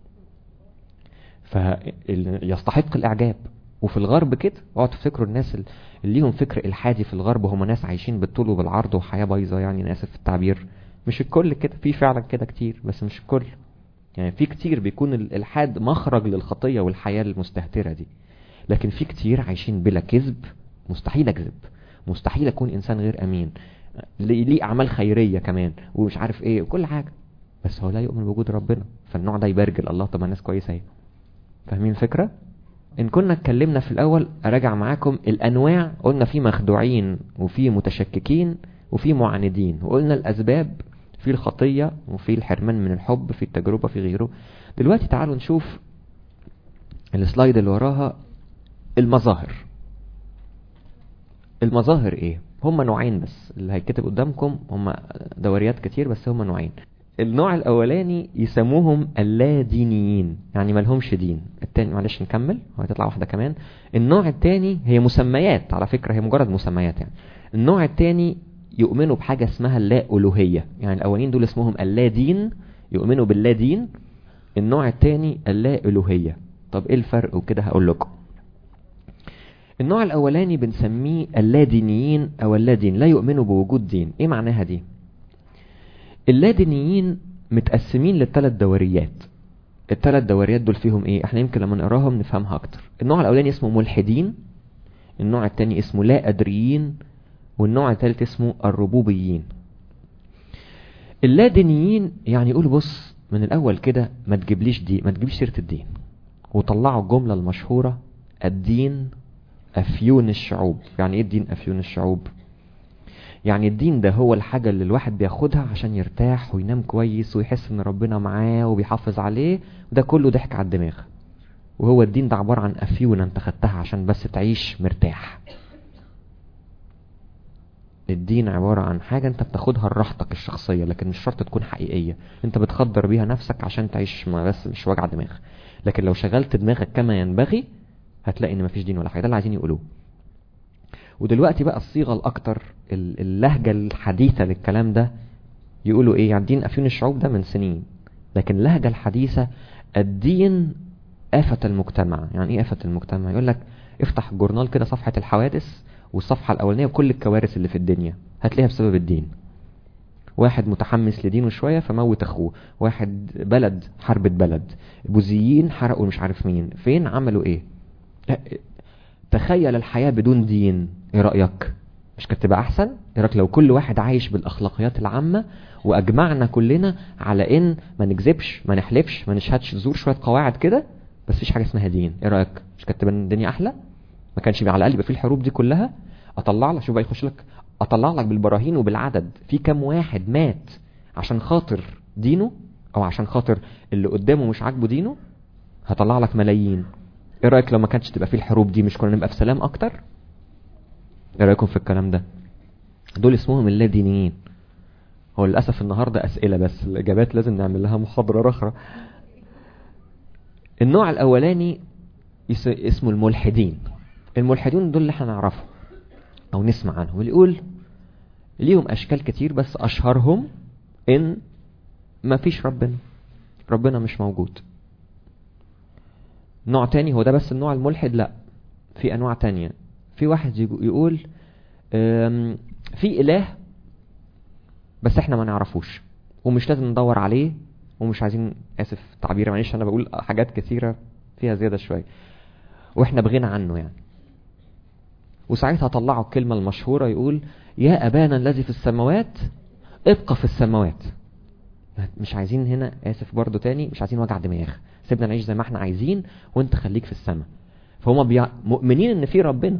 [SPEAKER 1] فيستحق الاعجاب. وفي الغرب كده اقعدوا تفتكروا الناس اللي ليهم فكر الحادي في الغرب هم ناس عايشين بالطول وبالعرض وحياة بايظة، يعني انا اسف في التعبير، مش الكل كده، في فعلا كده كتير بس مش الكل. يعني في كتير بيكون الالحاد مخرج للخطية والحياة المستهترة دي، لكن في كتير عايشين بلا كذب، مستحيل اكذب، مستحيل اكون انسان غير امين، ليه اعمال خيرية كمان ومش عارف ايه وكل حاجة، بس هو لا يؤمن بوجود ربنا، فالنوع ده يبرجل الله. طب الناس كويسة اهي. فاهمين الفكرة؟ ان كنا اتكلمنا في الاول اراجع معاكم الانواع، قلنا في مخدوعين وفي متشككين وفي معاندين، وقلنا الاسباب في الخطية وفي الحرمان من الحب في التجربة في غيره. دلوقتي تعالوا نشوف السلايد اللي وراها المظاهر. المظاهر ايه؟ هما نوعين بس اللي هيتكتب قدامكم، هما دوريات كتير بس هما نوعين. النوع الاولاني يسموهم اللادينيين، يعني ملهمش دين. التاني معلش نكمل وهتطلع واحدة كمان. النوع التاني هي مسميات على فكرة، هي مجرد مسميات يعني. النوع التاني يؤمنوا بحاجة اسمها اللا ألوهية، يعني الاولين دول اسمهم اللادين، يؤمنوا باللا دين. النوع التاني اللا ألوهية. طب ايه الفرق وكده هقول لكم. النوع الاولاني بنسميه اللادينيين او اللادين، لا يؤمنوا بوجود دين. ايه معناها دي؟ اللادينيين متقسمين للثلاث دوريات. الثلاث دوريات دول فيهم ايه؟ احنا يمكن لما نقراهم نفهمها اكتر. النوع الاولاني اسمه ملحدين، النوع الثاني اسمه لا ادريين، والنوع الثالث اسمه الربوبيين. اللادينيين يعني يقولوا بص من الاول كده ما تجيبليش دي، ما تجيبليش سيرة الدين، وطلعوا الجملة المشهورة الدين افيون الشعوب. يعني ايه الدين افيون الشعوب؟ يعني الدين ده هو الحاجة اللي الواحد بياخدها عشان يرتاح وينام كويس ويحس ان ربنا معاه وبيحافظ عليه، وده كله ضحك على الدماغ. وهو الدين ده عبارة عن افيون انت خدتها عشان بس تعيش مرتاح. الدين عبارة عن حاجة انت بتاخدها لراحتك الشخصية، لكن مش شرط تكون حقيقية، انت بتخدر بيها نفسك عشان تعيش بس مش وجع دماغ. لكن لو شغلت دماغك كما ينبغي هتلاقي ان مفيش دين ولا حاجة. ده اللي عايزين يقولوه. ودلوقتي بقى الصيغة الاكتر، اللهجة الحديثة للكلام ده، يقولوا ايه؟ يعني الدين افيون الشعوب ده من سنين، لكن اللهجة الحديثة الدين آفة المجتمع. يعني ايه آفة المجتمع؟ يقول لك افتح الجورنال كده صفحة الحوادث، والصفحة الاولانية وكل الكوارث اللي في الدنيا هتلاقيها بسبب الدين. واحد متحمس لدينه شوية فموت اخوه، واحد بلد حربت بلد، بوذيين حرقوا مش عارف مين فين، عملوا ايه. تخيل الحياة بدون دين، ايه رأيك؟ مش كانت تبقى احسن؟ ايه رأيك لو كل واحد عايش بالاخلاقيات العامة واجمعنا كلنا على ان ما نكذبش ما نحلفش ما نشهدش زور، شوية قواعد كده بس فيش حاجة اسمها دين. ايه رأيك؟ مش كانت تبقى الدنيا احلى؟ ما كانش على الاقل يبقى في الحروب دي كلها. اطلع لك، شوف بقى يخش لك، اطلع لك بالبراهين وبالعدد في كم واحد مات عشان خاطر دينه او عشان خاطر اللي قدامه مش عاجبه دينه، هطلع لك ملايين. ايه رأيك لو ما كانتش تبقى في الحروب دي؟ مش كنا نبقى في سلام اكتر؟ ايه رأيكم في الكلام ده؟ دول اسمهم اللادينيين. هو للأسف النهاردة اسئلة بس، الاجابات لازم نعمل لها محاضرة اخرى. النوع الاولاني اسمه الملحدين. الملحدين دول اللي احنا نعرفه او نسمع عنهم، اللي يقول ليهم اشكال كتير بس اشهرهم ان ما فيش ربنا مش موجود. نوع تاني هو ده بس النوع الملحد، لا في انواع تانية. في واحد يقول في اله بس احنا ما نعرفوش ومش لازم ندور عليه ومش عايزين، اسف تعبير معلش انا بقول حاجات كتيرة فيها زيادة شوية، واحنا بغنى عنه يعني. وساعتها طلعوا الكلمة المشهورة، يقول يا ابانا الذي في السماوات ابقى في السماوات. مش عايزين هنا، اسف برضو تاني، مش عايزين وجع دماغ، سيبنا نعيش زي ما احنا عايزين وانت خليك في السماء. فهم مؤمنين ان في ربنا،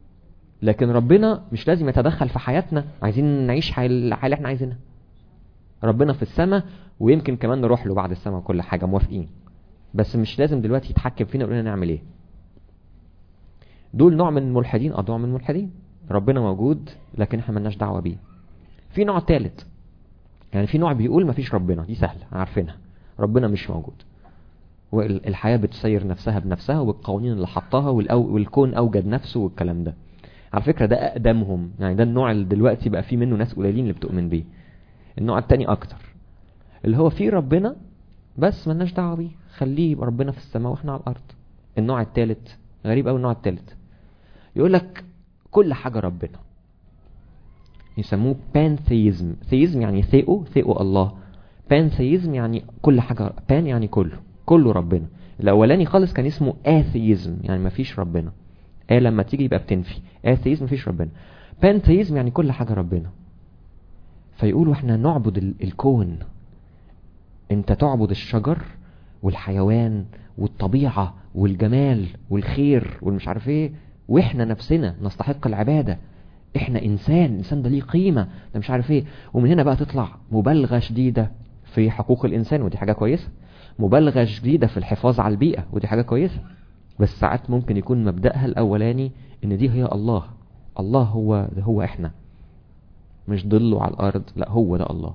[SPEAKER 1] لكن ربنا مش لازم يتدخل في حياتنا، عايزين نعيش الحياة اللي احنا عايزينها. ربنا في السماء، ويمكن كمان نروح له بعد السماء وكل حاجة، موافقين، بس مش لازم دلوقتي يتحكم فينا ويقول لنا نعمل ايه. دول نوع من الملحدين، نوع من الملحدين. ربنا موجود لكن احنا ملناش دعوة بيه. في نوع ثالث، يعني في نوع بيقول مفيش ربنا، دي سهلة عارفينها، ربنا مش موجود، والحياة بتسير نفسها بنفسها وبالقوانين اللي حطها، والكون أوجد نفسه والكلام ده. على فكرة ده أقدمهم، يعني ده النوع اللي دلوقتي بقى فيه منه ناس قليلين اللي بتؤمن بيه. النوع التاني أكتر، اللي هو فيه ربنا بس ملناش دعوة بيه، خليه يبقى ربنا في السماء واحنا على الأرض. النوع الثالث غريب أوي، النوع الثالث يقولك كل حاجة ربنا، يسموه بانثيزم. ثيزم يعني ثيو الله، بانثيزم يعني كل حاجة، بان يعني كله ربنا. الأولاني خالص كان اسمه آثيزم، يعني مفيش ربنا. لما تيجي يبقى بتنفي، آثيزم مفيش ربنا. بانثيزم يعني كل حاجة ربنا. فيقولوا احنا نعبد الكون، انت تعبد الشجر والحيوان والطبيعة والجمال والخير والمش عارف ايه، واحنا نفسنا نستحق العبادة. احنا انسان ده ليه قيمة، ده مش عارف ايه. ومن هنا بقى تطلع مبالغة شديدة في حقوق الانسان، ودي حاجة كويسة. مبالغة شديدة في الحفاظ على البيئة، ودي حاجة كويسة. بس ساعات ممكن يكون مبدأها الاولاني ان دي هي الله هو احنا، مش ضله على الارض، لا هو ده الله.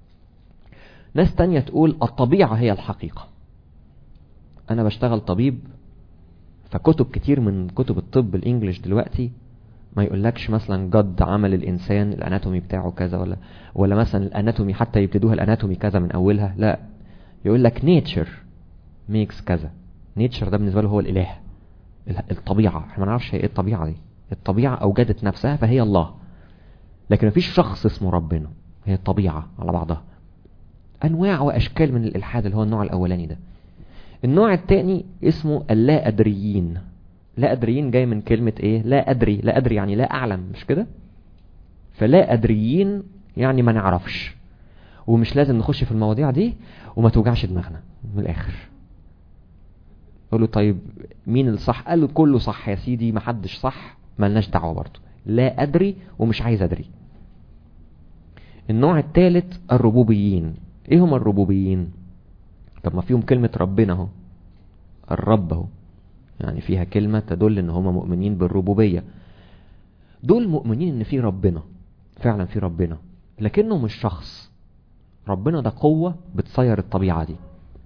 [SPEAKER 1] ناس تانية تقول الطبيعة هي الحقيقة. انا بشتغل طبيب، فكتب كتير من كتب الطب الانجليش دلوقتي ما يقولكش مثلا جد عمل الانسان الاناتومي بتاعه كذا، ولا مثلا الاناتومي حتى يبتدوها الاناتومي كذا من اولها، لا، يقولك nature makes كذا. nature ده بالنسبة له هو الاله، الطبيعة. احنا ما نعرفش هي ايه الطبيعة دي، الطبيعة اوجدت نفسها فهي الله، لكن مفيش شخص اسمه ربنا، هي الطبيعة على بعضها. انواع واشكال من الالحاد اللي هو النوع الاولاني ده. النوع الثاني اسمه اللا ادريين. لا ادريين جاي من كلمة ايه؟ لا ادري يعني لا اعلم، مش كده؟ فلا ادريين يعني ما نعرفش، ومش لازم نخش في المواضيع دي وما توجعش دماغنا من الاخر. قالوا طيب مين الصح؟ قالوا كله صح يا سيدي، ما حدش صح، ملناش دعوة برضه. لا ادري ومش عايز ادري. النوع الثالث الربوبيين. ايه هم الربوبيين؟ طب ما فيهم كلمة ربنا اهو، الرب اهو، يعني فيها كلمة تدل ان هم مؤمنين بالربوبية. دول مؤمنين ان في ربنا، فعلا في ربنا، لكنه مش شخص. ربنا ده قوة بتصير الطبيعة دي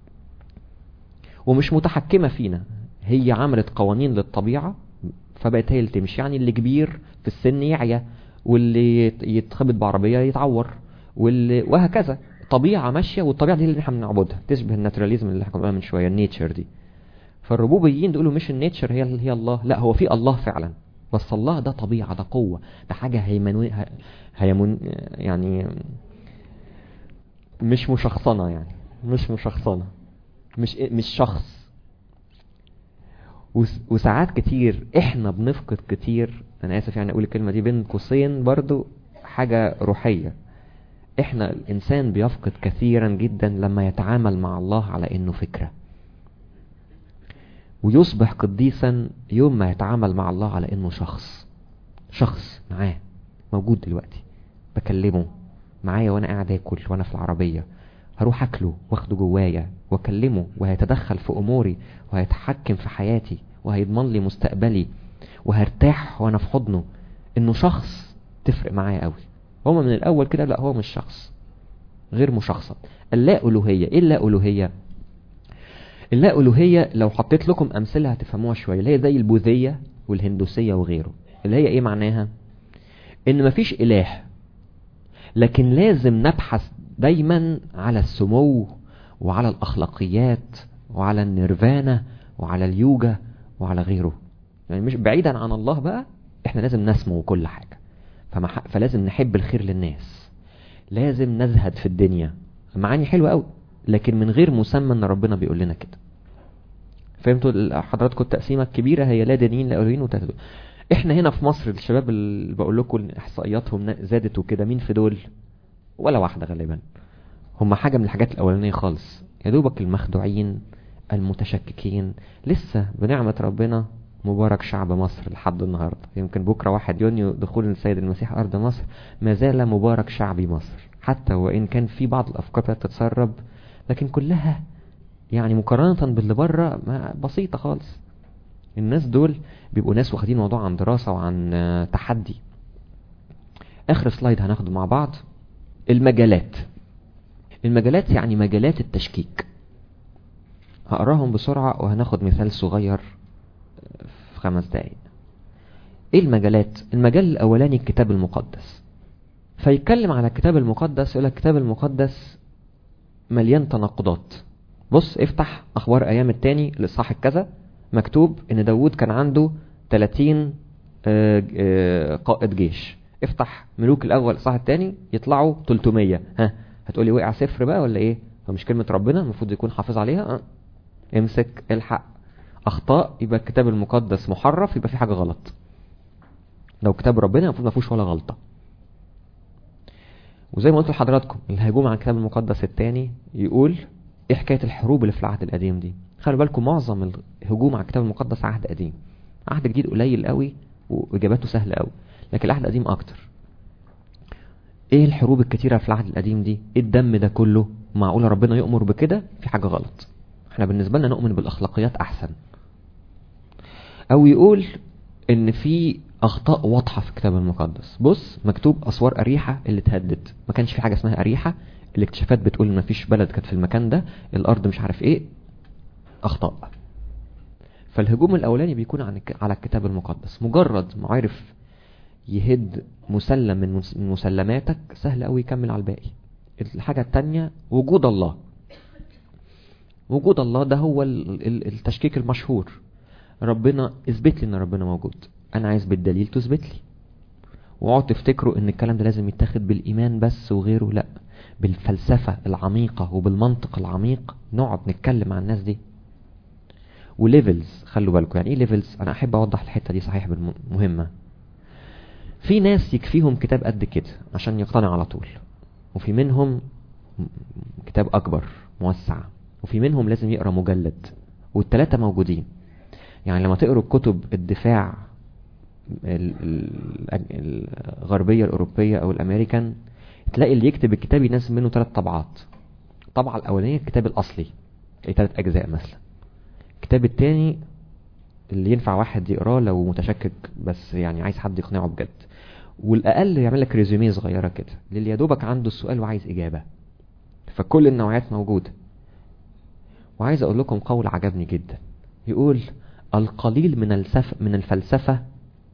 [SPEAKER 1] ومش متحكمة فينا، هي عملت قوانين للطبيعة فبقت هي اللي تمشي. يعني اللي كبير في السن يعيا، واللي يتخبط بعربية يتعور، وهكذا. طبيعة ماشية، والطبيعة دي اللي احنا بنعبدها، تشبه الناتوراليزم اللي احنا قلنا من شوية، النيتشر دي. فالربوبيين دول مش النيتشر هي الله، لا، هو في الله فعلا، بس الله ده طبيعة، ده قوة، ده حاجة يعني مش مشخصنة، يعني مش مشخصنة، مش شخص. وساعات كتير احنا بنفقد كتير، انا اسف يعني اقول الكلمة دي بين قوسين برضو، حاجة روحية. احنا الانسان بيفقد كثيرا جدا لما يتعامل مع الله على انه فكرة، ويصبح قديسا يوم ما يتعامل مع الله على انه شخص معاه، موجود دلوقتي، بكلمه معايا وانا قاعد اكل وانا في العربية، هروح اكله واخده جوايا واكلمه، وهيتدخل في اموري وهيتحكم في حياتي وهيضمن لي مستقبلي، وهرتاح وانا في حضنه. انه شخص تفرق معايا قوي. هما من الاول كده لا، هو مش شخص، غير مشخصا. اللا الوهية. ايه اللا الوهية؟ اللا الوهية لو حطيت لكم امثلة هتفهموها شوية، اللي هي زي البوذية والهندوسية وغيره. اللي هي ايه معناها؟ ان مفيش اله، لكن لازم نبحث دايما على السمو وعلى الاخلاقيات وعلى النيرفانا وعلى اليوجا وعلى غيره. يعني مش بعيدا عن الله بقى، احنا لازم نسمو كل حاجة. فلازم نحب الخير للناس، لازم نزهد في الدنيا. معاني حلوة قوي، لكن من غير مسمى ان ربنا بيقول لنا كده. فهمتوا حضراتكم التقسيمة الكبيرة؟ هي لا دينيين لا ألوهيين وتهدون. احنا هنا في مصر الشباب اللي بقول لكم احصائياتهم زادت وكده، مين في دول؟ ولا واحدة غالبا. هم حاجة من الحاجات الاولانية خالص، يا دوبك المخدوعين المتشككين، لسه بنعمة ربنا مبارك شعب مصر لحد النهاردة. يمكن بكرة 1 يونيو دخول السيد المسيح أرض مصر، ما زال مبارك شعبي مصر، حتى وإن كان في بعض الأفكار تتسرب، لكن كلها يعني مقارنة باللي بره بسيطة خالص. الناس دول بيبقوا ناس واخدين موضوع عن دراسة وعن تحدي. آخر سلايد هناخده مع بعض المجالات. المجالات يعني مجالات التشكيك. هقراهم بسرعة وهناخد مثال صغير في 5 دقايق. ايه المجالات؟ المجال الاولاني الكتاب المقدس. فيتكلم على الكتاب المقدس، يقول الكتاب المقدس مليان تناقضات. بص افتح اخبار ايام التاني الاصحاح الكذا، مكتوب ان داود كان عنده 30 قائد جيش. افتح ملوك الاول الاصحاح التاني يطلعوا 300. هتقولي وقع صفر بقى ولا ايه؟ فمش كلمة ربنا المفروض يكون حافظ عليها؟ امسك الحق. اخطاء يبقى الكتاب المقدس محرف، يبقى في حاجة غلط. لو كتاب ربنا المفروض ما فيهوش ولا غلطة. وزي ما قلت لحضراتكم الهجوم على الكتاب المقدس الثاني يقول ايه حكاية الحروب اللي في العهد القديم دي؟ خلوا بالكم معظم الهجوم على الكتاب المقدس عهد قديم. عهد جديد قليل قوي واجاباته سهلة قوي، لكن العهد القديم اكتر. ايه الحروب الكتيرة في العهد القديم دي؟ ايه الدم ده كله؟ معقولة ربنا يؤمر بكده؟ في حاجة غلط. احنا بالنسبة لنا نؤمن بالاخلاقيات احسن. او يقول ان في اخطاء واضحة في الكتاب المقدس. بص مكتوب اسوار اريحة اللي اتهدت، ما كانش في حاجة اسمها اريحة. الاكتشافات بتقول ما فيش بلد كانت في المكان ده، الارض مش عارف ايه. اخطاء. فالهجوم الاولاني بيكون على الكتاب المقدس. مجرد ما عرف يهد مسلم من مسلماتك سهل قوي يكمل على الباقي. الحاجة التانية وجود الله. وجود الله ده هو التشكيك المشهور. ربنا اثبت لي ان ربنا موجود، انا عايز بالدليل تثبت لي. وقعدوا تفتكروا ان الكلام ده لازم يتاخد بالايمان بس وغيره، لا، بالفلسفة العميقة وبالمنطق العميق. نقعد نتكلم عن الناس دي. وليفلز، خلوا بالكم يعني ايه ليفلز. انا احب اوضح الحتة دي صحيح مهمة. في ناس يكفيهم كتاب قد كده عشان يقتنع على طول، وفي منهم كتاب اكبر موسع، وفي منهم لازم يقرأ مجلد، والثلاثة موجودين. يعني لما تقروا كتب الدفاع الغربية الأوروبية أو الأمريكان، تلاقي اللي يكتب الكتاب ينزل منه 3 طبعات. الطبعة الأولانية الكتاب الأصلي 3 أجزاء مثلا. الكتاب الثاني اللي ينفع واحد يقراه لو متشكك بس يعني عايز حد يقنعه بجد، والأقل يعمل لك ريزوميه صغيرة كده للي يدوبك عنده السؤال وعايز إجابة. فكل النوعيات موجودة. وعايز أقول لكم قول عجبني جدا، يقول القليل من الفلسفة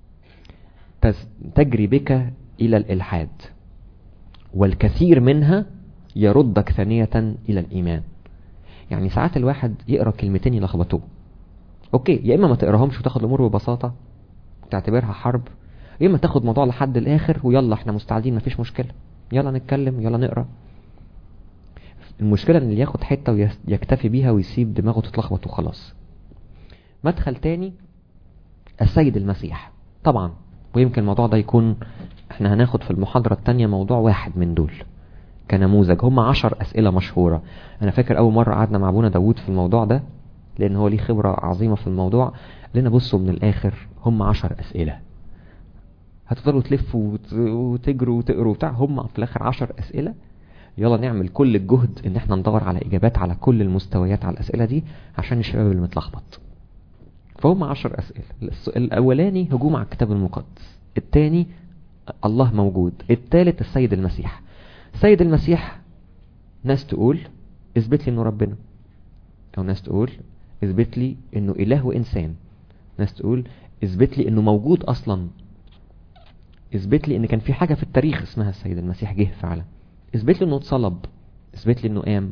[SPEAKER 1] تجري بك إلى الإلحاد، والكثير منها يردك ثانية إلى الإيمان. يعني ساعات الواحد يقرأ كلمتين يلخبطوه. أوكي، يا إما ما تقراهمش وتاخد الأمور ببساطة وتعتبرها حرب، يا إما تاخد موضوع لحد الآخر ويلا احنا مستعدين مفيش مشكلة، يلا نتكلم يلا نقرأ. المشكلة ان اللي ياخد حتة ويكتفي بيها ويسيب دماغه تتلخبط وخلاص. مدخل تاني السيد المسيح طبعا، ويمكن الموضوع ده يكون احنا هناخد في المحاضرة التانية موضوع واحد من دول كنموذج. هم 10 أسئلة مشهورة. انا فاكر اول مرة قعدنا مع ابونا داود في الموضوع ده، لان هو ليه خبرة عظيمة في الموضوع. لنا بصوا من الاخر هم 10 أسئلة، هتفضلوا تلفوا وتجروا وتقروا بتاع، هم في الاخر 10 أسئلة. يلا نعمل كل الجهد ان احنا ندور على اجابات على كل المستويات على الاسئلة دي عشان الشباب اللي متلخبط. فهم 10 اسئلة. الاولاني هجوم على الكتاب المقدس، الثاني الله موجود، الثالث السيد المسيح. السيد المسيح ناس تقول اثبت لي انه ربنا، او ناس تقول اثبت لي انه اله وانسان، ناس تقول اثبت لي انه موجود اصلا، اثبت لي ان كان في حاجة في التاريخ اسمها السيد المسيح جه فعلا، اثبت لي انه اتصلب، اثبت لي انه قام.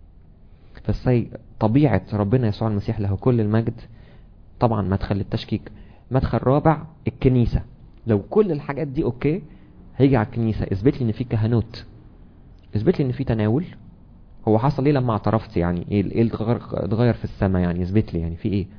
[SPEAKER 1] طبيعة ربنا يسوع المسيح له كل المجد طبعا مدخل للتشكيك. مدخل رابع الكنيسة. لو كل الحاجات دي اوكي، هيجي على الكنيسة اثبت لي ان في كهنوت، اثبت لي ان في تناول. هو حصل ايه لما اعترفت؟ يعني ايه اللي اتغير في السماء؟ يعني اثبت لي يعني في ايه.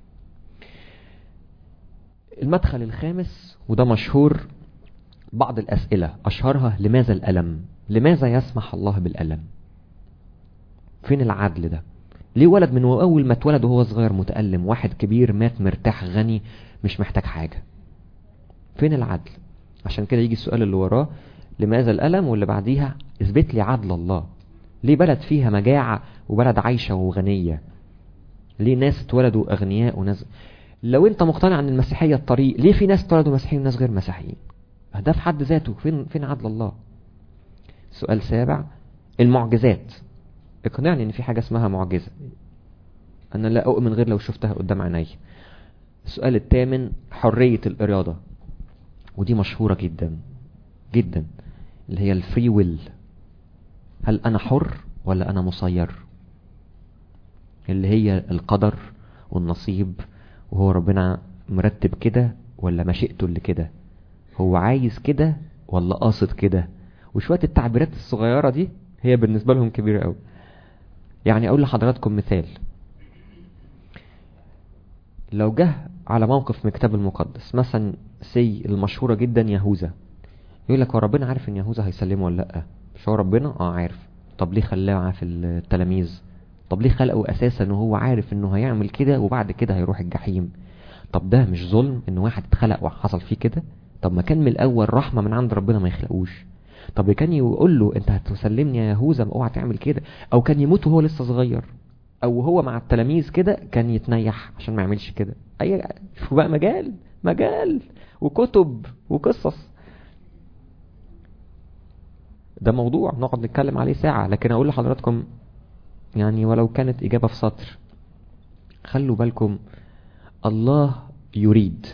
[SPEAKER 1] المدخل الخامس وده مشهور، بعض الأسئلة أشهرها لماذا الألم؟ لماذا يسمح الله بالألم؟ فين العدل ده؟ ليه ولد من اول ما اتولد وهو صغير متألم، واحد كبير مات مرتاح غني مش محتاج حاجة؟ فين العدل؟ عشان كده يجي السؤال اللي وراه، لماذا الألم؟ واللي بعديها اثبت لي عدل الله. ليه بلد فيها مجاعة وبلد عايشة وغنية؟ ليه ناس اتولدوا أغنياء وناس؟ لو انت مقتنع ان المسيحية الطريق، ليه في ناس اتولدوا مسيحيين وناس غير مسيحيين؟ ده في حد ذاته فين عدل الله؟ سؤال سابع، المعجزات. اقنعني ان في حاجة اسمها معجزة، انا لا اؤمن غير لو شفتها قدام عيني. السؤال الثامن، حرية الإرادة، ودي مشهورة جدا جدا، اللي هي الفري ويل. هل انا حر ولا انا مسير؟ اللي هي القدر والنصيب، وهو ربنا مرتب كده ولا مشيئته اللي كده، هو عايز كده ولا قاصد كده. وشوية التعبيرات الصغيرة دي هي بالنسبة لهم كبيرة قوي. يعني اقول لحضراتكم مثال، لو جه على موقف من الكتاب المقدس مثلا المشهورة جدا يهوذا، يقول لك هو ربنا عارف ان يهوذا هيسلمه ولا لا؟ مش هو ربنا عارف. طب ليه خلاه معاه في التلاميذ؟ طب ليه خلقه اساسا وهو عارف انه هيعمل كده وبعد كده هيروح الجحيم؟ طب ده مش ظلم ان واحد اتخلق وحصل فيه كده؟ طب ما كان من الاول رحمة من عند ربنا ما يخلقوش؟ طب كان يقول له انت هتسلمني يا يهوذا اوعى تعمل كده، او كان يموت وهو لسه صغير، او هو مع التلاميذ كده كان يتنيح عشان ما يعملش كده. شوفوا بقى، مجال وكتب وقصص. ده موضوع نقعد نتكلم عليه ساعة، لكن اقول لحضراتكم يعني ولو كانت اجابة في سطر، خلوا بالكم، الله يريد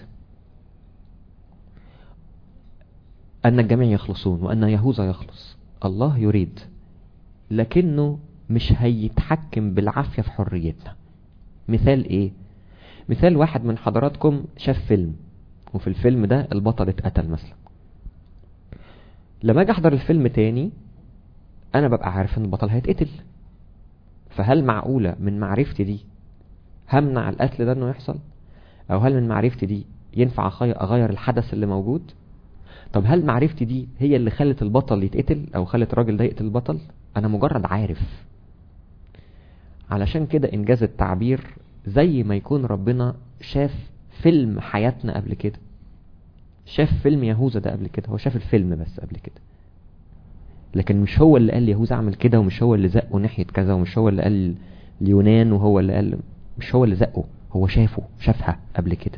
[SPEAKER 1] ان الجميع يخلصون وان يهوذا يخلص. الله يريد، لكنه مش هيتحكم بالعافية في حريتنا. مثال ايه؟ مثال واحد من حضراتكم شاف فيلم، وفي الفيلم ده البطل اتقتل مثلا. لما اجي احضر الفيلم تاني انا ببقى عارف ان البطل هيتقتل، فهل معقولة من معرفتي دي همنع القتل ده انه يحصل؟ او هل من معرفتي دي ينفع اغير الحدث اللي موجود؟ طب هل معرفتي دي هي اللي خلت البطل يتقتل او خلت الراجل ده يقتل البطل؟ انا مجرد عارف. علشان كده انجاز التعبير، زي ما يكون ربنا شاف فيلم حياتنا قبل كده، شاف فيلم يهوذا ده قبل كده، هو شاف الفيلم بس قبل كده، لكن مش هو اللي قال يهوذا اعمل كده، ومش هو اللي زقه ناحية كذا، ومش هو اللي قال اليونان وهو اللي قال، مش هو اللي زقه، هو شافها قبل كده.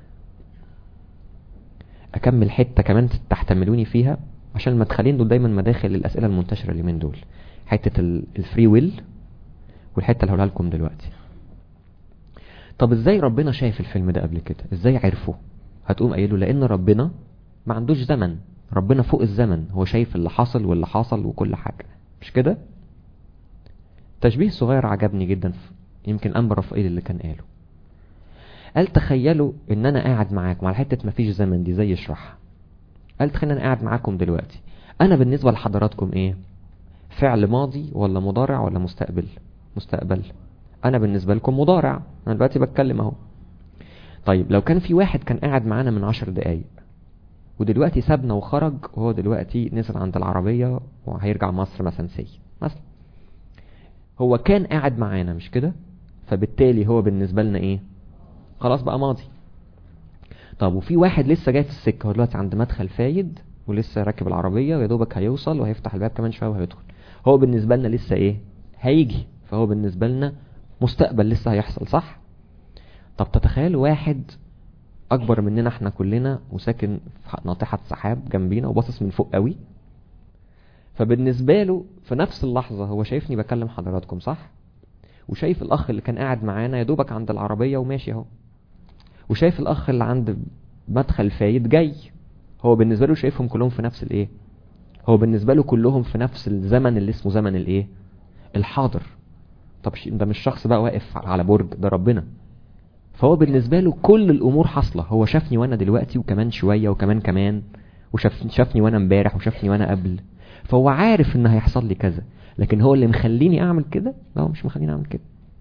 [SPEAKER 1] اكمل حتة كمان تحتملوني فيها، عشان المدخلين دول دايما مداخل الاسئلة المنتشرة اليومين دول، حتة الفري ويل والحتة اللي هقولها لكم دلوقتي. طب ازاي ربنا شايف الفيلم ده قبل كده؟ ازاي عرفه؟ هتقوم قايله لان ربنا ما عندوش زمن، ربنا فوق الزمن، هو شايف اللي حصل واللي حصل وكل حاجة، مش كده؟ تشبيه صغير عجبني جدا، يمكن أنبا رفائيل اللي كان قال تخيلوا ان انا قاعد معاكم على حتة مفيش زمن دي، زي يشرح. قال تخيلوا انا قاعد معاكم دلوقتي، انا بالنسبة لحضراتكم ايه؟ فعل ماضي ولا مضارع ولا مستقبل؟ انا بالنسبة لكم مضارع، انا دلوقتي بتكلم اهو. طيب لو كان في واحد كان قاعد معانا من 10 دقايق ودلوقتي سابنا وخرج، وهو دلوقتي نزل عند العربية وهيرجع مصر مثلا مثلا، هو كان قاعد معانا مش كده؟ فبالتالي هو بالنسبة لنا ايه؟ خلاص بقى ماضي. طب وفي واحد لسه جاي في السكة، هو دلوقتي عند مدخل فايد ولسه راكب العربية ويا دوبك هيوصل وهيفتح الباب كمان شوية وهيدخل، هو بالنسبة لنا لسه ايه؟ هيجي، فهو بالنسبة لنا مستقبل لسه هيحصل، صح؟ طب تتخيلوا واحد اكبر مننا احنا كلنا وساكن في ناطحة سحاب جنبينا وباصص من فوق قوي، فبالنسبة له في نفس اللحظة هو شايفني بكلم حضراتكم، صح؟ وشايف الاخ اللي كان قاعد معانا يا دوبك عند العربية وماشي اهو، وشايف الاخ اللي عند مدخل فايد جاي، هو بالنسبة له شايفهم كلهم في نفس الايه؟ هو بالنسبة له كلهم في نفس الزمن اللي اسمه زمن الايه؟ الحاضر. طب ده مش شخص بقى واقف على برج، ده ربنا. فهو بالنسبة له كل الامور حاصلة، هو شافني وانا دلوقتي وكمان شوية وكمان وشافني وانا امبارح وشافني وانا قبل، فهو عارف ان هيحصل لي كذا، لكن هو اللي مخليني اعمل كده؟ لا، هو مش مخليني اعمل كده.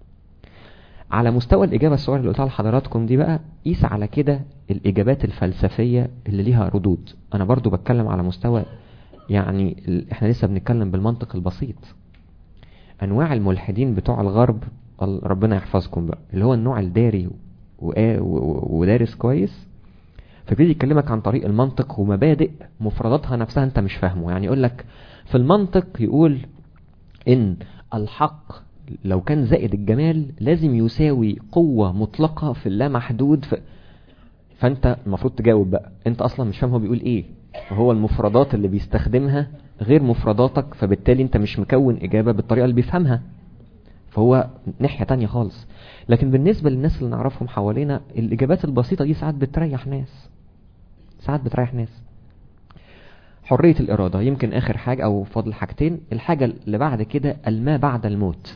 [SPEAKER 1] على مستوى الإجابة السؤال اللي قلتها لحضراتكم دي بقى، قيس على كده الإجابات الفلسفية اللي ليها ردود. أنا برضو بتكلم على مستوى يعني احنا لسه بنتكلم بالمنطق البسيط. أنواع الملحدين بتوع الغرب ربنا يحفظكم بقى، اللي هو النوع الداري ودارس كويس، فبيبتدي يكلمك عن طريق المنطق ومبادئ مفرداتها نفسها انت مش فاهمه. يعني يقول لك في المنطق، يقول ان الحق لو كان زائد الجمال لازم يساوي قوة مطلقة في اللامحدود. فانت المفروض تجاوب بقى، انت اصلا مش فاهم هو بيقول ايه، وهو المفردات اللي بيستخدمها غير مفرداتك، فبالتالي انت مش مكون اجابة بالطريقة اللي بيفهمها، فهو ناحية تانية خالص. لكن بالنسبة للناس اللي نعرفهم حوالينا، الاجابات البسيطة دي ساعات بتريح ناس، ساعات بتريح ناس. حرية الإرادة يمكن آخر حاجة أو فضل حاجتين. الحاجة اللي بعد كده، الما بعد الموت،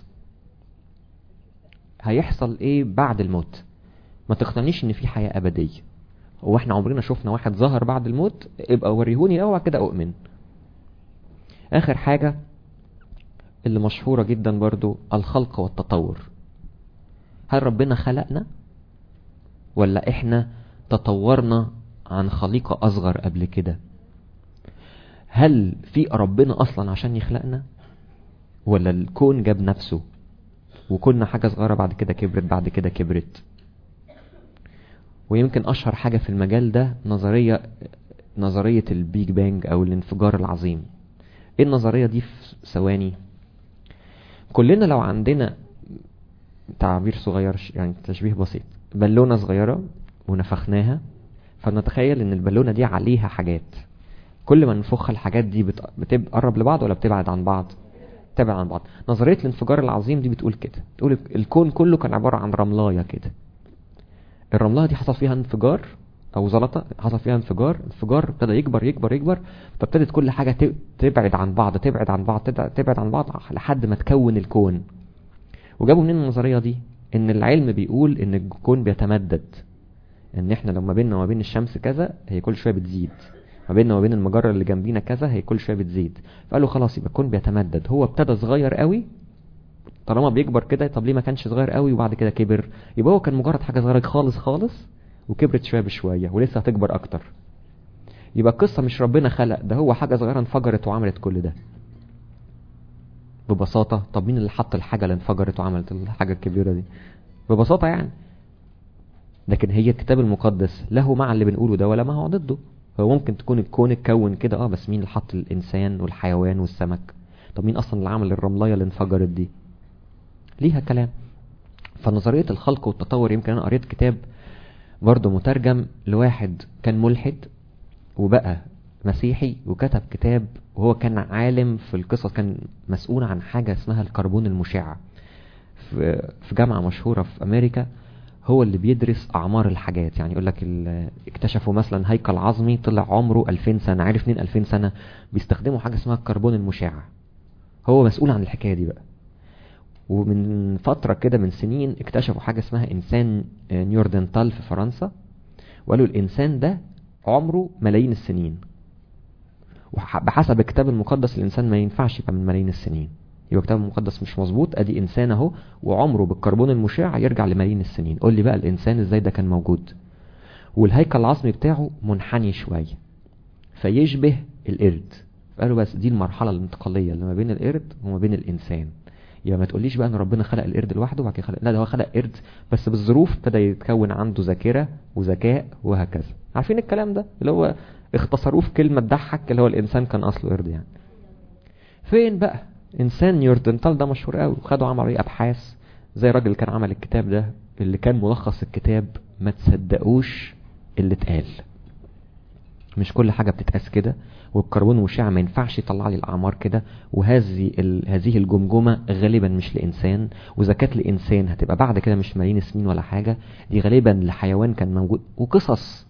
[SPEAKER 1] هيحصل إيه بعد الموت؟ ما تقتنيش إن في حياة أبدية، هو إحنا عمرنا شفنا واحد ظهر بعد الموت؟ ابقى وريهوني أوعى كده أؤمن. آخر حاجة اللي مشهورة جدا برضو، الخلق والتطور. هل ربنا خلقنا ولا إحنا تطورنا عن خليقة أصغر قبل كده؟ هل في ربنا أصلا عشان يخلقنا، ولا الكون جاب نفسه وكنا حاجة صغيرة بعد كده كبرت بعد كده كبرت؟ ويمكن أشهر حاجة في المجال ده نظرية البيج بانج أو الانفجار العظيم. إيه النظرية دي في ثواني؟ كلنا لو عندنا تعبير صغير، يعني تشبيه بسيط، بالونة صغيرة ونفخناها، فنتخيل ان البالونة دي عليها حاجات، كل ما نفخ الحاجات دي بتقرب لبعض ولا بتبعد عن بعض؟ تبعد عن بعض. نظرية الانفجار العظيم دي بتقول كده، تقول الكون كله كان عبارة عن رملاية كده، الرملاية دي حصل فيها انفجار او زلطة، حصل فيها انفجار ابتدى يكبر يكبر يكبر، فابتدت كل حاجة تبعد عن بعض تبعد عن بعض تبعد عن بعض لحد ما تكون الكون. وجابوا منين النظرية دي؟ ان العلم بيقول ان الكون بيتمدد، ان احنا لو ما بيننا وما بين الشمس كذا هي كل شوية بتزيد، ما بيننا وما بين المجرة اللي جنبينا كذا هي كل شوية بتزيد. فقالوا خلاص يبقى الكون بيتمدد، هو ابتدى صغير قوي، طالما بيكبر كده طب ليه ما كانش صغير قوي وبعد كده كبر؟ يبقى هو كان مجرد حاجة صغيرة خالص خالص وكبرت شوية بشوية ولسه هتكبر اكتر. يبقى القصة مش ربنا خلق، ده هو حاجة صغيرة انفجرت وعملت كل ده. ببساطة طب مين اللي حط الحاجة اللي انفجرت وعملت الحاجة الكبيرة دي؟ ببساطة يعني. لكن هي الكتاب المقدس له مع اللي بنقوله ده ولا ما هو ضده. هو ممكن تكون الكون اتكون كده بس مين اللي حط الانسان والحيوان والسمك؟ طب مين اصلا اللي عمل الرملاية اللي انفجرت دي؟ ليها كلام. فنظرية الخلق والتطور، يمكن انا قريت كتاب برضو مترجم لواحد كان ملحد وبقى مسيحي، وكتب كتاب وهو كان عالم في القصص، كان مسؤول عن حاجة اسمها الكربون المشع في جامعة مشهورة في امريكا، هو اللي بيدرس اعمار الحاجات. يعني يقول لك اكتشفوا مثلا هيكل عظمي طلع عمره 2000 سنة، عارف منين 2000 سنة؟ بيستخدموا حاجة اسمها الكربون المشع، هو مسؤول عن الحكاية دي بقى. ومن فترة كده من سنين اكتشفوا حاجة اسمها انسان نيوردنتال في فرنسا، وقالوا الانسان ده عمره ملايين السنين، وبحسب الكتاب المقدس الانسان ما ينفعش يبقى من ملايين السنين، يبقى الكتاب المقدس مش مظبوط. ادي انسان اهو وعمره بالكربون المشع يرجع لملايين السنين، قول لي بقى الانسان ازاي ده كان موجود؟ والهيكل العظمي بتاعه منحني شويه فيشبه القرد. قالوا بس دي المرحله الانتقاليه اللي ما بين القرد وما بين الانسان. يبقى ما تقوليش بقى ان ربنا خلق القرد لوحده وبعد كده لا، ده هو خلق قرد بس بالظروف ابتدى يتكون عنده ذاكره وذكاء وهكذا. عارفين الكلام ده اللي هو اختصروه في كلمه تضحك، اللي هو الانسان كان اصله قرد يعني. فين بقى انسان نيوردنتال ده؟ مشهور قوي، وخدوا عملوا ايه ابحاث زي الراجل اللي كان عمل الكتاب ده، اللي كان ملخص الكتاب ما تصدقوش اللي اتقال. مش كل حاجة بتتقاس كده، والكربون المشع ما ينفعش يطلع لي الاعمار كده، هذه الجمجمة غالبا مش لانسان، وذكاة الانسان هتبقى بعد كده مش ملايين السنين ولا حاجة، دي غالبا لحيوان كان موجود وقصص.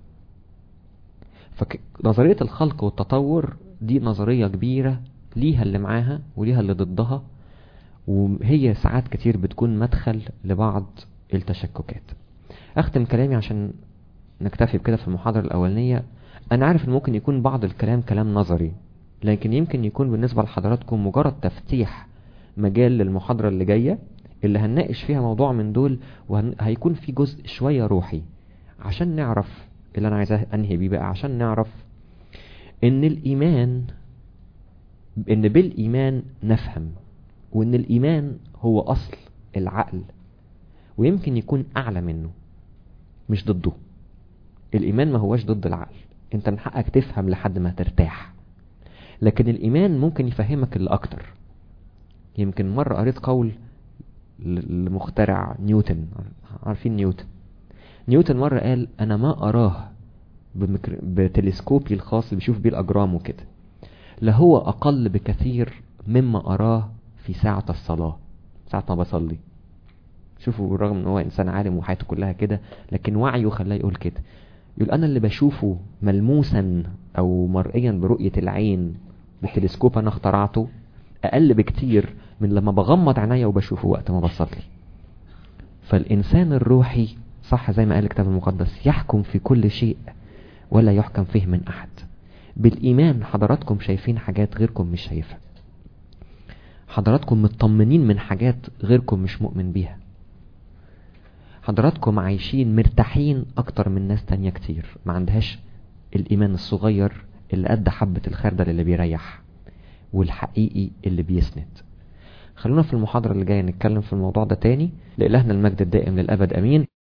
[SPEAKER 1] فنظرية الخلق والتطور دي نظرية كبيرة، ليها اللي معاها وليها اللي ضدها، وهي ساعات كتير بتكون مدخل لبعض التشككات. اختم كلامي عشان نكتفي بكده في المحاضرة الاولانية. انا عارف ان ممكن يكون بعض الكلام كلام نظري، لكن يمكن يكون بالنسبة لحضراتكم مجرد تفتيح مجال للمحاضرة اللي جاية اللي هنناقش فيها موضوع من دول، وهيكون في جزء شوية روحي عشان نعرف اللي انا عايزاه انهي بيه بقى، عشان نعرف ان الايمان، ان بالايمان نفهم، وان الايمان هو اصل العقل، ويمكن يكون اعلى منه مش ضده. الايمان ما هوش ضد العقل، انت من حقك تفهم لحد ما ترتاح، لكن الايمان ممكن يفهمك اللي اكتر. يمكن مرة قريت قول لمخترع نيوتن، عارفين نيوتن مرة قال انا ما اراه بتلسكوبي الخاص اللي بيشوف بيه الاجرام وكده، لهو اقل بكثير مما اراه في ساعة الصلاة، ساعة ما بصلي. شوفوا بالرغم ان هو انسان عالم وحياته كلها كده، لكن وعيه خلاه يقول كده. يقول انا اللي بشوفه ملموسا او مرئيا برؤية العين بالتلسكوب انا اخترعته اقل بكتير من لما بغمض عينيا وبشوفه وقت ما بصلي. فالانسان الروحي صح زي ما قال الكتاب المقدس يحكم في كل شيء ولا يحكم فيه من احد. بالايمان حضراتكم شايفين حاجات غيركم مش شايفها، حضراتكم مطمنين من حاجات غيركم مش مؤمن بيها، حضراتكم عايشين مرتاحين اكتر من ناس تانية كتير ما عندهاش الايمان الصغير اللي قد حبة الخردل اللي بيريح والحقيقي اللي بيسند. خلونا في المحاضرة اللي جاية نتكلم في الموضوع ده تاني. لإلهنا المجد الدائم للأبد أمين.